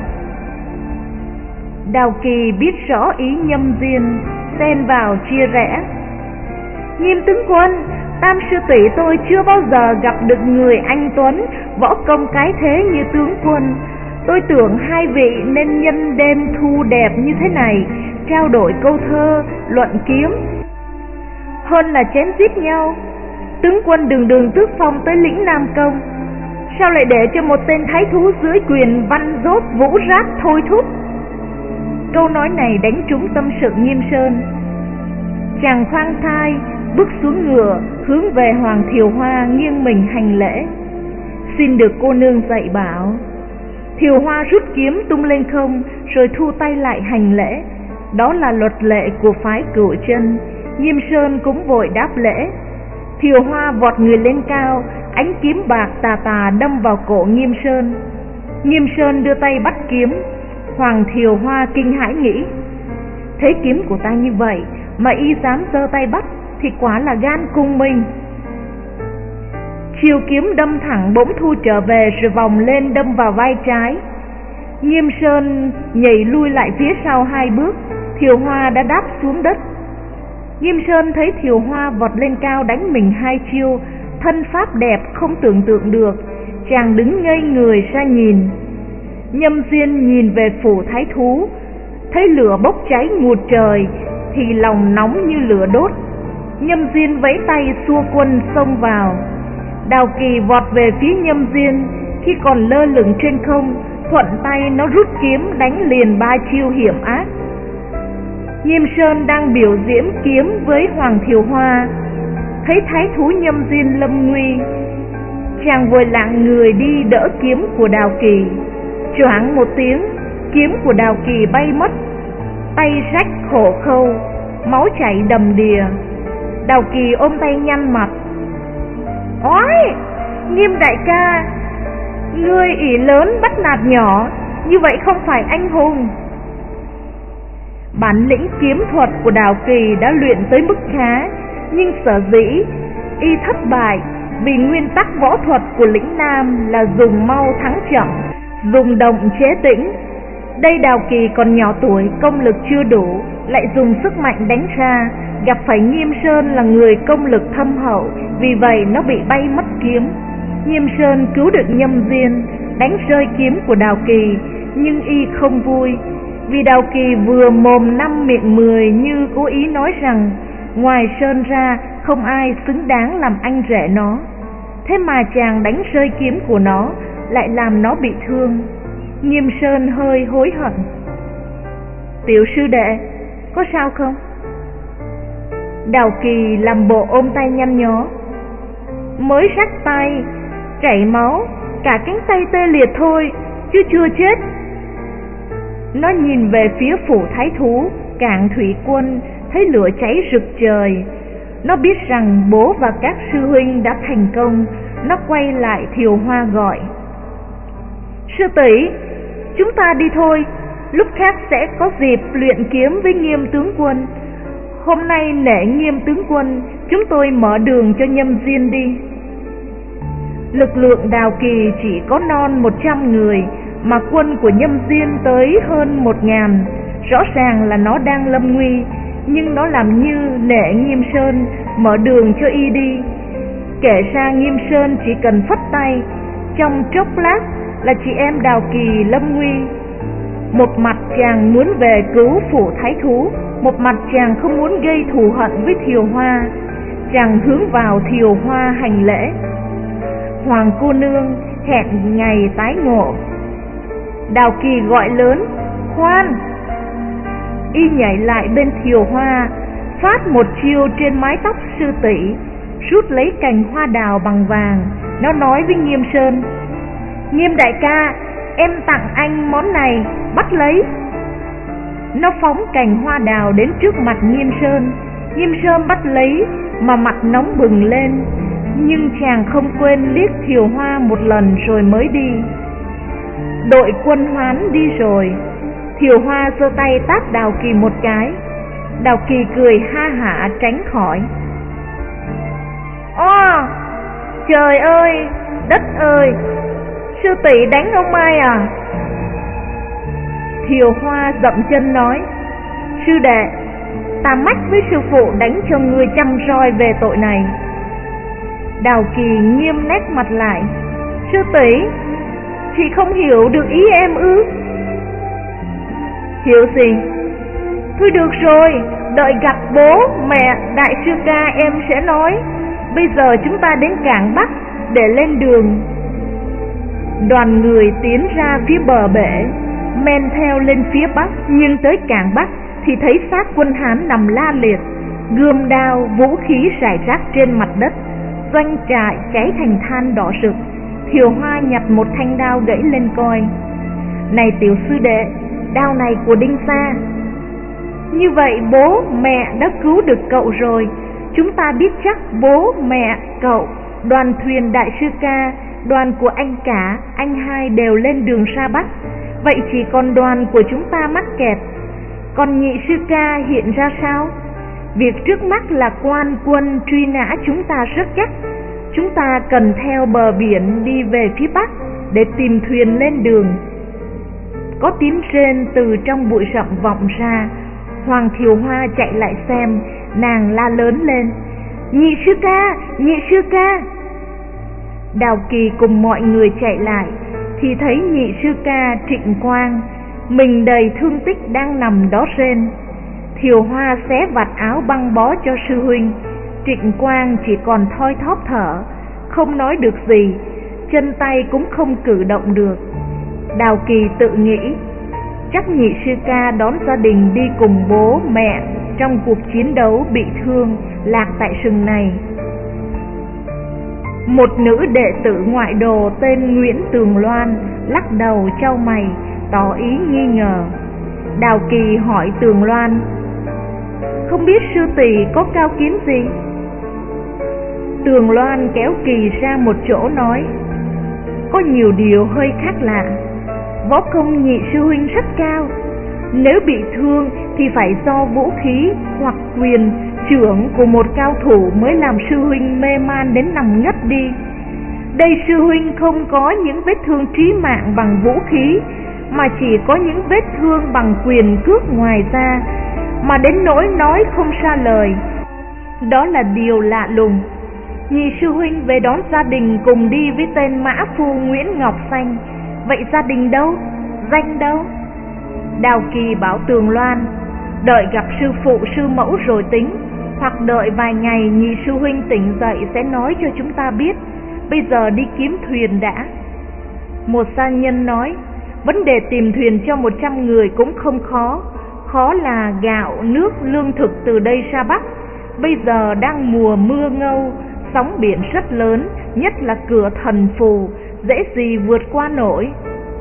Đào Kỳ biết rõ ý Nhâm Diên, xen vào chia rẽ: Nghiêm tướng quân, tam sư tỷ tôi chưa bao giờ gặp được người anh tuấn, võ công cái thế như tướng quân. Tôi tưởng hai vị nên nhân đêm thu đẹp như thế này, trao đổi câu thơ, luận kiếm, hơn là chém giết nhau. Tướng quân đường đường tước phong tới lĩnh Nam Công, sao lại để cho một tên thái thú dưới quyền văn dốt vũ rát thôi thúc? Câu nói này đánh trúng tâm sự Nghiêm Sơn. Chàng khoan thai bước xuống ngựa, hướng về Hoàng Thiều Hoa nghiêng mình hành lễ: Xin được cô nương dạy bảo. Thiều Hoa rút kiếm tung lên không, rồi thu tay lại hành lễ. Đó là luật lệ của phái Cửu Chân. Nghiêm Sơn cũng vội đáp lễ. Thiều Hoa vọt người lên cao, ánh kiếm bạc tà tà đâm vào cổ Nghiêm Sơn. Nghiêm Sơn đưa tay bắt kiếm. Hoàng Thiều Hoa kinh hãi nghĩ: Thế kiếm của ta như vậy mà y dám giơ tay bắt thì quả là gan cung mình. Chiều kiếm đâm thẳng bỗng thu trở về, rồi vòng lên đâm vào vai trái. Nghiêm Sơn nhảy lui lại phía sau hai bước, Thiều Hoa đã đáp xuống đất. Nghiêm Sơn thấy Thiều Hoa vọt lên cao đánh mình hai chiêu, thân pháp đẹp không tưởng tượng được. Chàng đứng ngây người ra nhìn. Nhâm Diên nhìn về phủ thái thú, thấy lửa bốc cháy ngút trời thì lòng nóng như lửa đốt. Nhâm Diên vẫy tay xua quân xông vào. Đào Kỳ vọt về phía Nhâm Diên, khi còn lơ lửng trên không, thuận tay nó rút kiếm đánh liền ba chiêu hiểm ác. Nghiêm Sơn đang biểu diễm kiếm với Hoàng Thiều Hoa, thấy thái thú Nhâm Diên lâm nguy, chàng vội lạng người đi đỡ kiếm của Đào Kỳ. choảng một tiếng, kiếm của Đào Kỳ bay mất, tay rách khổ khâu, máu chảy đầm đìa. Đào Kỳ ôm tay nhăn mặt. Ôi, Nghiêm đại ca, ngươi ỷ lớn bắt nạt nhỏ, như vậy không phải anh hùng. Bản lĩnh kiếm thuật của Đào Kỳ đã luyện tới mức khá, nhưng sở dĩ y thất bại vì nguyên tắc võ thuật của lĩnh Nam là dùng mau thắng chậm, dùng động chế tĩnh. Đây Đào Kỳ còn nhỏ tuổi, công lực chưa đủ, lại dùng sức mạnh đánh ra, gặp phải Nghiêm Sơn là người công lực thâm hậu, vì vậy nó bị bay mất kiếm. Nghiêm Sơn cứu được Nhâm Diên, đánh rơi kiếm của Đào Kỳ, nhưng y không vui, vì Đào Kỳ vừa mồm năm miệng mười như cố ý nói rằng ngoài Sơn ra không ai xứng đáng làm anh rể nó. Thế mà chàng đánh rơi kiếm của nó, lại làm nó bị thương. Nghiêm Sơn hơi hối hận. Tiểu sư đệ, có sao không? Đào Kỳ làm bộ ôm tay nhăn nhó. Mới rách tay, chảy máu, cả cánh tay tê liệt thôi, chứ chưa chết. Nó nhìn về phía phủ thái thú, Cạn Thủy Quân, thấy lửa cháy rực trời. Nó biết rằng bố và các sư huynh đã thành công. Nó quay lại Thiều Hoa gọi. Sư tỷ, chúng ta đi thôi, lúc khác sẽ có dịp luyện kiếm với Nghiêm tướng quân. Hôm nay nể Nghiêm tướng quân, chúng tôi mở đường cho Nhâm Diên đi. Lực lượng Đào Kỳ chỉ có non một trăm người, mà quân của Nhâm Diên tới hơn một ngàn. Rõ ràng là nó đang lâm nguy, nhưng nó làm như nể Nghiêm Sơn, mở đường cho y đi. Kể ra Nghiêm Sơn chỉ cần phất tay, trong chốc lát là chị em Đào Kỳ lâm nguy. Một mặt chàng muốn về cứu phủ thái thú, một mặt chàng không muốn gây thù hận với Thiều Hoa. Chàng hướng vào Thiều Hoa hành lễ. Hoàng cô nương, hẹn ngày tái ngộ. Đào Kỳ gọi lớn, khoan. Y nhảy lại bên Thiều Hoa, phát một chiêu trên mái tóc sư tỷ, rút lấy cành hoa đào bằng vàng. Nó nói với Nghiêm Sơn, Nghiêm đại ca, em tặng anh món này, bắt lấy. Nó phóng cành hoa đào đến trước mặt Nghiêm Sơn. Nghiêm Sơn bắt lấy mà mặt nóng bừng lên, nhưng chàng không quên liếc Thiều Hoa một lần rồi mới đi. Đội quân Hoán đi rồi, Thiều Hoa giơ tay tát Đào Kỳ một cái. Đào Kỳ cười ha hả tránh khỏi. Ô, trời ơi, đất ơi, sư tỷ đánh ông Mai à? Thiều Hoa dậm chân nói, sư đệ, ta mách với sư phụ đánh cho ngươi trăm roi về tội này. Đào Kỳ nghiêm nét mặt lại, sư tỷ, chị không hiểu được ý em ư? Hiểu gì? Thôi được rồi, đợi gặp bố, mẹ, đại sư ca em sẽ nói. Bây giờ chúng ta đến cảng Bắc để lên đường. Đoàn người tiến ra phía bờ bể, men theo lên phía Bắc. Nhưng tới cảng Bắc thì thấy xác quân Hán nằm la liệt, gươm đao, vũ khí rải rác trên mặt đất. Doanh trại cháy thành than đỏ rực. Thiều Hoa nhặt một thanh đao gãy lên coi. Này tiểu sư đệ, đao này của Đinh Sa. Như vậy bố mẹ đã cứu được cậu rồi. Chúng ta biết chắc bố mẹ cậu, đoàn thuyền đại sư ca, đoàn của anh cả, anh hai đều lên đường ra Bắc. Vậy chỉ còn đoàn của chúng ta mắc kẹt. Còn nhị sư ca hiện ra sao? Việc trước mắt là quan quân truy nã chúng ta rất chắc. Chúng ta cần theo bờ biển đi về phía Bắc để tìm thuyền lên đường. Có tiếng rên từ trong bụi rậm vọng ra. Hoàng Thiều Hoa chạy lại xem, nàng la lớn lên, nhị sư ca, nhị sư ca. Đào Kỳ cùng mọi người chạy lại thì thấy nhị sư ca Trịnh Quang, mình đầy thương tích đang nằm đó rên. Thiều Hoa xé vạt áo băng bó cho sư huynh. Trịnh Quang chỉ còn thoi thóp thở, không nói được gì, chân tay cũng không cử động được. Đào Kỳ tự nghĩ, chắc nhị sư ca đón gia đình đi cùng bố mẹ trong cuộc chiến đấu bị thương, lạc tại rừng này. Một nữ đệ tử ngoại đồ tên Nguyễn Tường Loan lắc đầu chau mày, tỏ ý nghi ngờ. Đào Kỳ hỏi Tường Loan: không biết sư tỷ có cao kiến gì? Tường Loan kéo Kỳ ra một chỗ nói: có nhiều điều hơi khác lạ. Võ công nhị sư huynh rất cao, nếu bị thương thì phải do vũ khí hoặc quyền chưởng của một cao thủ mới làm sư huynh mê man đến nằm ngất đi. Đây sư huynh không có những vết thương chí mạng bằng vũ khí, mà chỉ có những vết thương bằng quyền cước ngoài ra, mà đến nỗi nói không ra lời. Đó là điều lạ lùng. Nhị sư huynh về đón gia đình cùng đi với tên mã phu Nguyễn Ngọc Xanh. Vậy gia đình đâu? Danh đâu? Đào Kỳ bảo Tường Loan: đợi gặp sư phụ sư mẫu rồi tính, hoặc đợi vài ngày nhị sư huynh tỉnh dậy sẽ nói cho chúng ta biết. Bây giờ đi kiếm thuyền đã. Một gia nhân nói: vấn đề tìm thuyền cho một trăm người cũng không khó. Khó là gạo, nước, lương thực từ đây ra Bắc. Bây giờ đang mùa mưa ngâu, sóng biển rất lớn, nhất là cửa Thần Phù, dễ gì vượt qua nổi.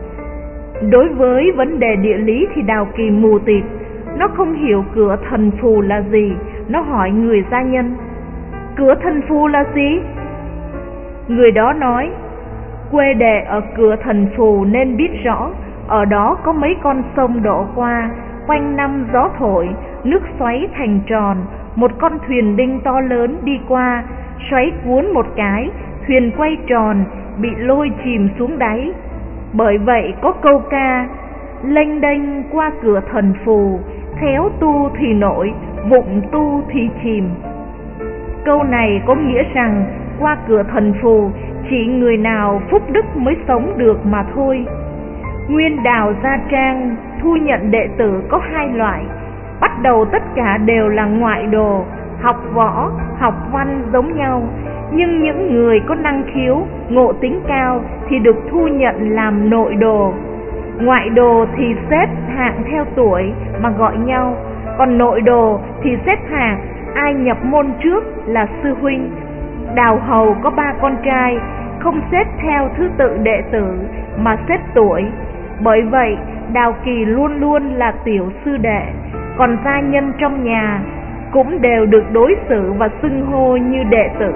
Đối với vấn đề địa lý thì Đào Kỳ mù tịt, nó không hiểu cửa Thần Phù là gì. Nó hỏi người gia nhân: cửa Thần Phù là gì? Người đó nói: quê đệ ở cửa Thần Phù nên biết rõ. Ở đó có mấy con sông đổ qua, quanh năm gió thổi, nước xoáy thành tròn. Một con thuyền đinh to lớn đi qua, xoáy cuốn một cái, thuyền quay tròn, bị lôi chìm xuống đáy. Bởi vậy có câu ca: lênh đênh qua cửa Thần Phù, khéo tu thì nổi, vụng tu thì chìm. Câu này có nghĩa rằng qua cửa Thần Phù chỉ người nào phúc đức mới sống được mà thôi. Nguyên Đào Gia Trang thu nhận đệ tử có hai loại. Bắt đầu tất cả đều là ngoại đồ, học võ, học văn giống nhau. Nhưng những người có năng khiếu, ngộ tính cao thì được thu nhận làm nội đồ. Ngoại đồ thì xếp hạng theo tuổi mà gọi nhau, còn nội đồ thì xếp hạng ai nhập môn trước là sư huynh. Đào hầu có ba con trai, không xếp theo thứ tự đệ tử mà xếp tuổi. Bởi vậy Đào Kỳ luôn luôn là tiểu sư đệ, còn gia nhân trong nhà cũng đều được đối xử và xưng hô như đệ tử.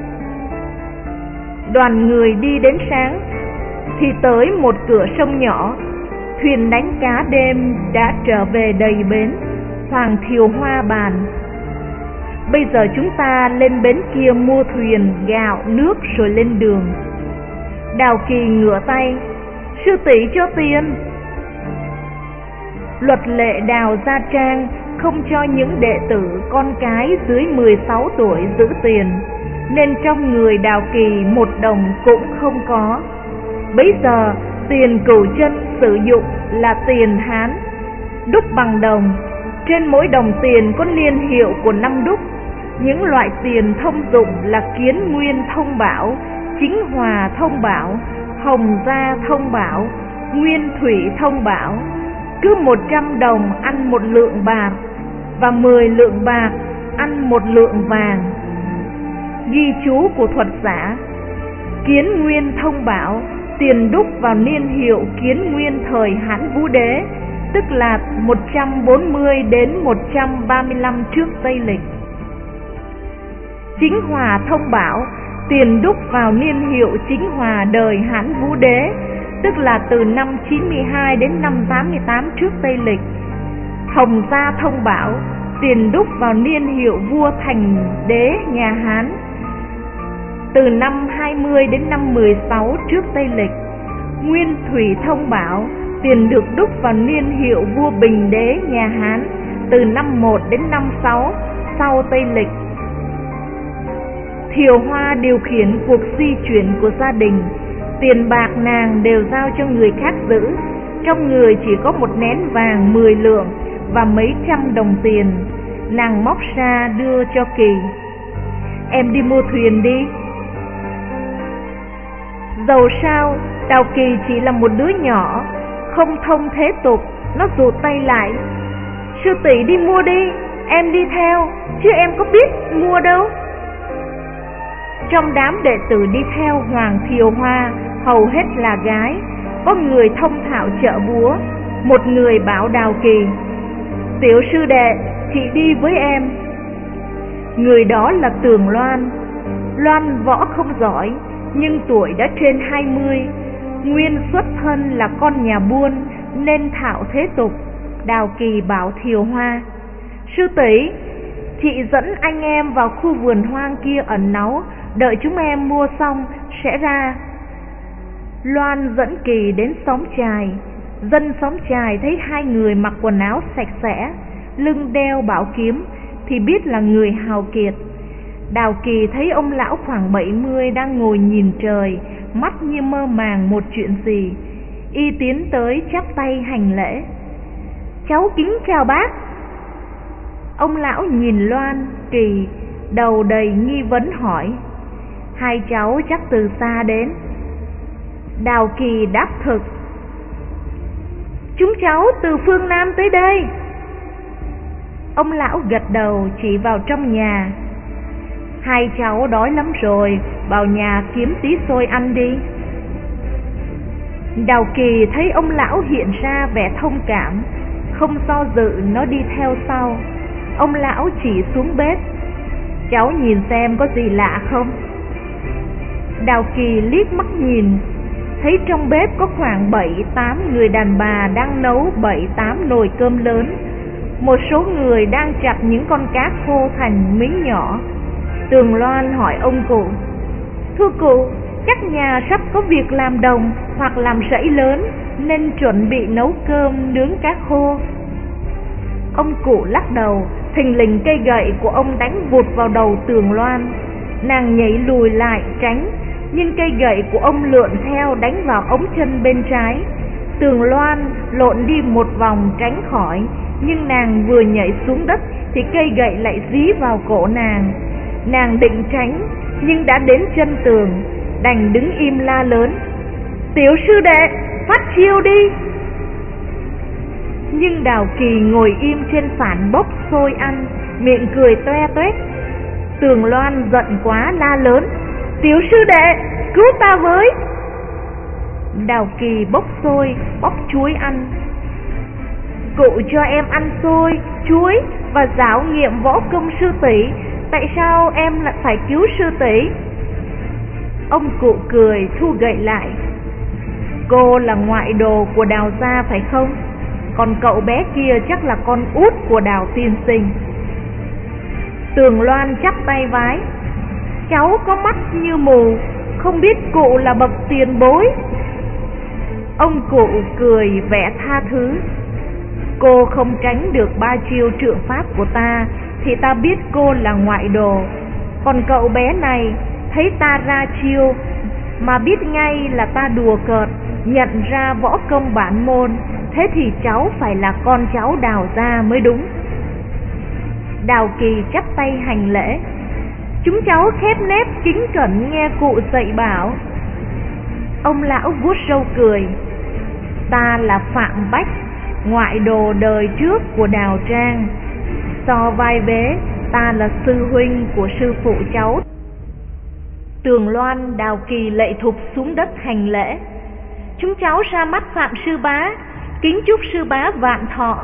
Đoàn người đi đến sáng thì tới một cửa sông nhỏ. Thuyền đánh cá đêm đã trở về đầy bến. Hoàng Thiều Hoa bàn: bây giờ chúng ta lên bến kia mua thuyền, gạo, nước rồi lên đường. Đào Kỳ ngửa tay: sư tỷ cho tiền. Luật lệ Đào Gia Trang không cho những đệ tử con cái dưới mười sáu tuổi giữ tiền, nên trong người Đào Kỳ một đồng cũng không có. Bấy giờ tiền Cửu Chân sử dụng là tiền Hán, đúc bằng đồng. Trên mỗi đồng tiền có niên hiệu của năm đúc. Những loại tiền thông dụng là Kiến Nguyên Thông Bảo, Chính Hòa Thông Bảo, Hồng Gia Thông Bảo, Nguyên Thủy Thông Bảo. Cứ một trăm đồng ăn một lượng bạc, và mười lượng bạc ăn một lượng vàng. Ghi chú của thuật giả: Kiến Nguyên Thông Bảo, tiền đúc vào niên hiệu Kiến Nguyên thời Hán Vũ Đế, tức là một trăm bốn mươi đến một trăm ba mươi lăm trước Tây Lịch. Chính Hòa Thông Bảo, tiền đúc vào niên hiệu Chính Hòa đời Hán Vũ Đế, tức là từ năm chín mươi hai đến năm tám mươi tám trước Tây Lịch. Hồng Gia Thông Bảo, tiền đúc vào niên hiệu vua Thành Đế nhà Hán, từ năm hai mươi đến năm mười sáu trước Tây Lịch. Nguyên Thủy Thông Bảo, tiền được đúc vào niên hiệu vua Bình Đế nhà Hán, từ năm một đến năm sáu sau Tây Lịch. Thiều Hoa điều khiển cuộc di chuyển của gia đình. Tiền bạc nàng đều giao cho người khác giữ. Trong người chỉ có một nén vàng mười lượng và mấy trăm đồng tiền. Nàng móc ra đưa cho Kỳ: em đi mua thuyền đi. Dầu sao Đào Kỳ chỉ là một đứa nhỏ, không thông thế tục. Nó rụt tay lại: sư tỷ đi mua đi, em đi theo, chứ em có biết mua đâu. Trong đám đệ tử đi theo Hoàng Thiều Hoa hầu hết là gái. có người thông thạo trợ búa. Một người bảo Đào Kỳ: "Tiểu sư đệ, chị đi với em." Người đó là Tường Loan. Loan võ không giỏi, nhưng tuổi đã trên hai mươi. Nguyên xuất thân là con nhà buôn nên thạo thế tục. Đào Kỳ bảo Thiều Hoa: "Sư tỷ, chị dẫn anh em vào khu vườn hoang kia ẩn náu, đợi chúng em mua xong sẽ ra." Loan dẫn Kỳ đến xóm chài. Dân xóm chài thấy hai người mặc quần áo sạch sẽ, lưng đeo bảo kiếm thì biết là người hào kiệt. Đào Kỳ thấy ông lão khoảng bảy mươi đang ngồi nhìn trời, mắt như mơ màng một chuyện gì. Y tiến tới chắp tay hành lễ: "Cháu kính chào bác." Ông lão nhìn Loan, Kỳ, đầu đầy nghi vấn hỏi: "Hai cháu chắc từ xa đến?" Đào Kỳ đáp thực: "Chúng cháu từ phương Nam tới đây." Ông lão gật đầu chỉ vào trong nhà: "Hai cháu đói lắm rồi, vào nhà kiếm tí xôi ăn đi." Đào Kỳ thấy ông lão hiện ra vẻ thông cảm, không do dự nó đi theo sau. Ông lão chỉ xuống bếp: "Cháu nhìn xem có gì lạ không?" Đào Kỳ liếc mắt nhìn, thấy trong bếp có khoảng bảy tám người đàn bà đang nấu bảy tám nồi cơm lớn. Một số người đang chặt những con cá khô thành miếng nhỏ. Tường Loan hỏi ông cụ: "Thưa cụ, chắc nhà sắp có việc làm đồng hoặc làm rẫy lớn nên chuẩn bị nấu cơm nướng cá khô." Ông cụ lắc đầu, thình lình cây gậy của ông đánh vụt vào đầu Tường Loan. Nàng nhảy lùi lại tránh, nhưng cây gậy của ông lượn theo đánh vào ống chân bên trái. Tường Loan lộn đi một vòng tránh khỏi, nhưng nàng vừa nhảy xuống đất thì cây gậy lại dí vào cổ nàng. Nàng định tránh nhưng đã đến chân tường, đành đứng im la lớn: "Tiểu sư đệ, phát chiêu đi!" Nhưng Đào Kỳ ngồi im trên phản bốc xôi ăn, miệng cười toe toét. Tường Loan giận quá la lớn: "Tiểu sư đệ, cứu ta với!" Đào Kỳ bốc xôi, bóc chuối ăn: "Cụ cho em ăn xôi, chuối và giảo nghiệm võ công sư tỷ, tại sao em lại phải cứu sư tỷ?" Ông cụ cười thu gậy lại: "Cô là ngoại đồ của Đào gia phải không? Còn cậu bé kia chắc là con út của Đào tiên sinh." Tường Loan chắp tay vái: "Cháu có mắt như mù, không biết cụ là bậc tiền bối." Ông cụ cười vẻ tha thứ: "Cô không tránh được ba chiêu trượng pháp của ta thì ta biết cô là ngoại đồ. Còn cậu bé này thấy ta ra chiêu mà biết ngay là ta đùa cợt, nhận ra võ công bản môn, thế thì cháu phải là con cháu Đào gia mới đúng." Đào Kỳ chắp tay hành lễ: "Chúng cháu khép nép kính cẩn nghe cụ dạy bảo." Ông lão vuốt râu cười: "Ta là Phạm Bách, ngoại đồ đời trước của Đào Trang. So vai vế, ta là sư huynh của sư phụ cháu." Tường Loan, Đào Kỳ lạy thục xuống đất hành lễ: "Chúng cháu ra mắt Phạm sư bá, kính chúc sư bá vạn thọ."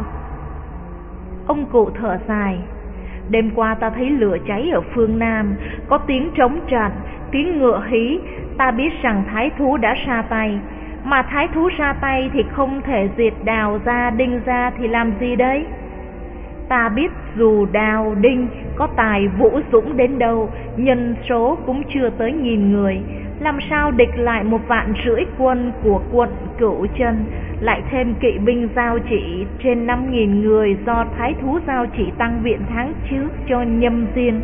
Ông cụ thở dài: "Đêm qua ta thấy lửa cháy ở phương Nam, có tiếng trống trận, tiếng ngựa hí, ta biết rằng thái thú đã ra tay. Mà thái thú ra tay thì không thể diệt Đào gia, Đinh gia thì làm gì đấy? Ta biết dù Đào, Đinh có tài vũ dũng đến đâu, nhân số cũng chưa tới nghìn người, làm sao địch lại một vạn rưỡi quân của quận Cửu Chân, lại thêm kỵ binh giao chỉ trên năm nghìn người do thái thú giao chỉ tăng viện tháng trước cho Nhâm Diên.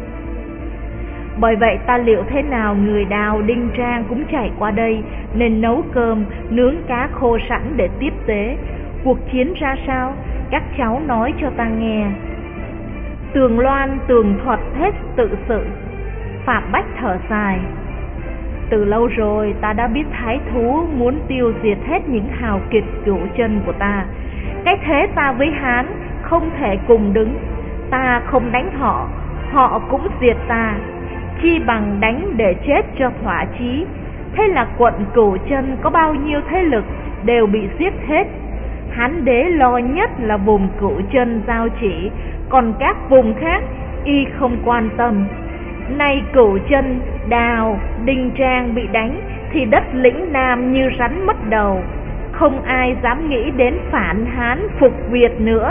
Bởi vậy ta liệu thế nào người Đào, Đinh Trang cũng chạy qua đây, nên nấu cơm, nướng cá khô sẵn để tiếp tế. Cuộc chiến ra sao, các cháu nói cho ta nghe." Tường Loan tường thuật hết tự sự. Phạm Bách thở dài: "Từ lâu rồi ta đã biết thái thú muốn tiêu diệt hết những hào kiệt Cửu Chân của ta. Cái thế ta với Hán không thể cùng đứng. Ta không đánh họ, họ cũng diệt ta. Chi bằng đánh để chết cho thỏa chí. Thế là quận Cửu Chân có bao nhiêu thế lực, đều bị giết hết. Hán đế lo nhất là vùng Cửu Chân Giao Chỉ, còn các vùng khác y không quan tâm. Nay Cửu Chân, Đào, Đinh Trang bị đánh thì đất lĩnh Nam như rắn mất đầu, không ai dám nghĩ đến phản Hán phục Việt nữa.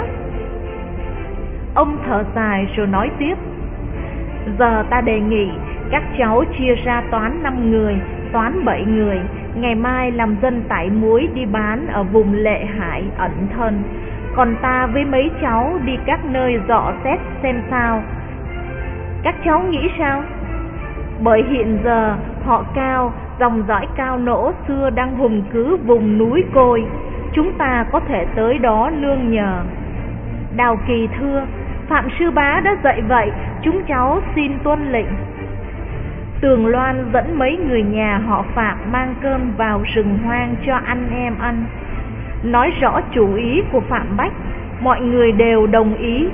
Ông thở dài rồi nói tiếp: Giờ ta đề nghị các cháu chia ra toán năm người, toán bảy người, ngày mai làm dân tải muối đi bán ở vùng Lệ Hải ẩn thân, còn ta với mấy cháu đi các nơi dọ xét xem sao. Các cháu nghĩ sao? Bởi hiện giờ họ Cao, dòng dõi Cao Nỗ xưa đang hùng cứ vùng núi Côi, chúng ta có thể tới đó nương nhờ. Đào Kỳ thưa: Phạm sư bá đã dạy vậy, chúng cháu xin tuân lệnh. Tường Loan dẫn mấy người nhà họ Phạm mang cơm vào rừng hoang cho anh em ăn, nói rõ chủ ý của Phạm Bách, mọi người đều đồng ý.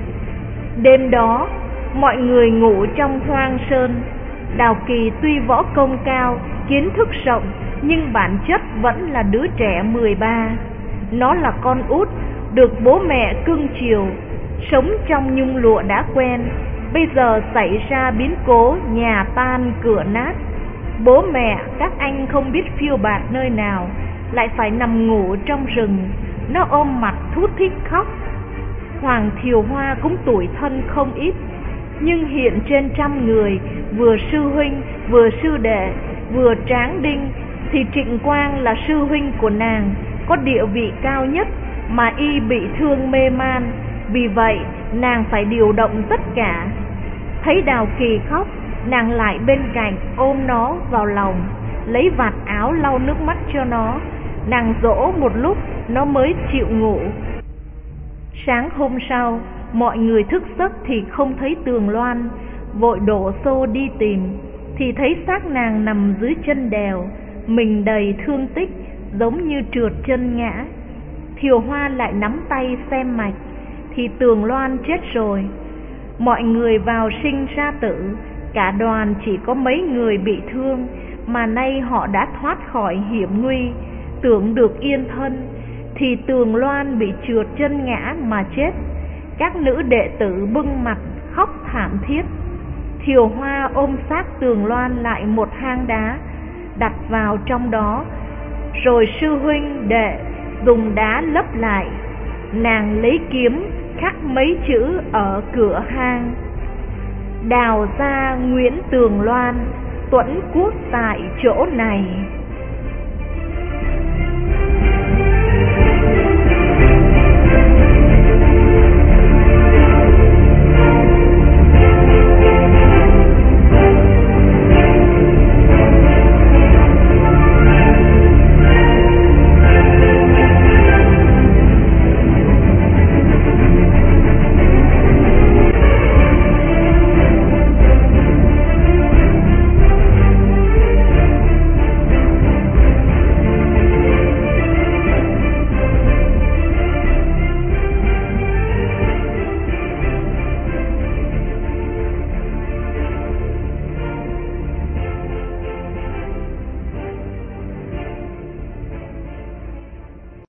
Đêm đó mọi người ngủ trong hoang sơn. Đào Kỳ tuy võ công cao, kiến thức rộng, nhưng bản chất vẫn là đứa trẻ mười ba. Nó là con út, được bố mẹ cưng chiều, sống trong nhung lụa đã quen. Bây giờ xảy ra biến cố nhà tan cửa nát, bố mẹ các anh không biết phiêu bạt nơi nào, lại phải nằm ngủ trong rừng. Nó ôm mặt thút thít khóc. Hoàng Thiều Hoa cũng tủi thân không ít, nhưng hiện trên trăm người, vừa sư huynh, vừa sư đệ, vừa Tráng Đinh, thì Trịnh Quang là sư huynh của nàng, có địa vị cao nhất, mà y bị thương mê man. Vì vậy nàng phải điều động tất cả. Thấy Đào Kỳ khóc, nàng lại bên cạnh ôm nó vào lòng, lấy vạt áo lau nước mắt cho nó. Nàng dỗ một lúc nó mới chịu ngủ. Sáng hôm sau, mọi người thức giấc thì không thấy Tường Loan, vội đổ xô đi tìm, thì thấy xác nàng nằm dưới chân đèo, mình đầy thương tích, giống như trượt chân ngã. Thiều Hoa lại nắm tay xem mạch, thì Tường Loan chết rồi. Mọi người vào sinh ra tử, cả đoàn chỉ có mấy người bị thương, mà nay họ đã thoát khỏi hiểm nguy, tưởng được yên thân, thì Tường Loan bị trượt chân ngã mà chết. Các nữ đệ tử bưng mặt khóc thảm thiết. Thiều Hoa ôm xác Tường Loan lại một hang đá, đặt vào trong đó, rồi sư huynh đệ dùng đá lấp lại. Nàng lấy kiếm khắc mấy chữ ở cửa hang: Đào gia Nguyễn Tường Loan, tuẫn quốc tại chỗ này.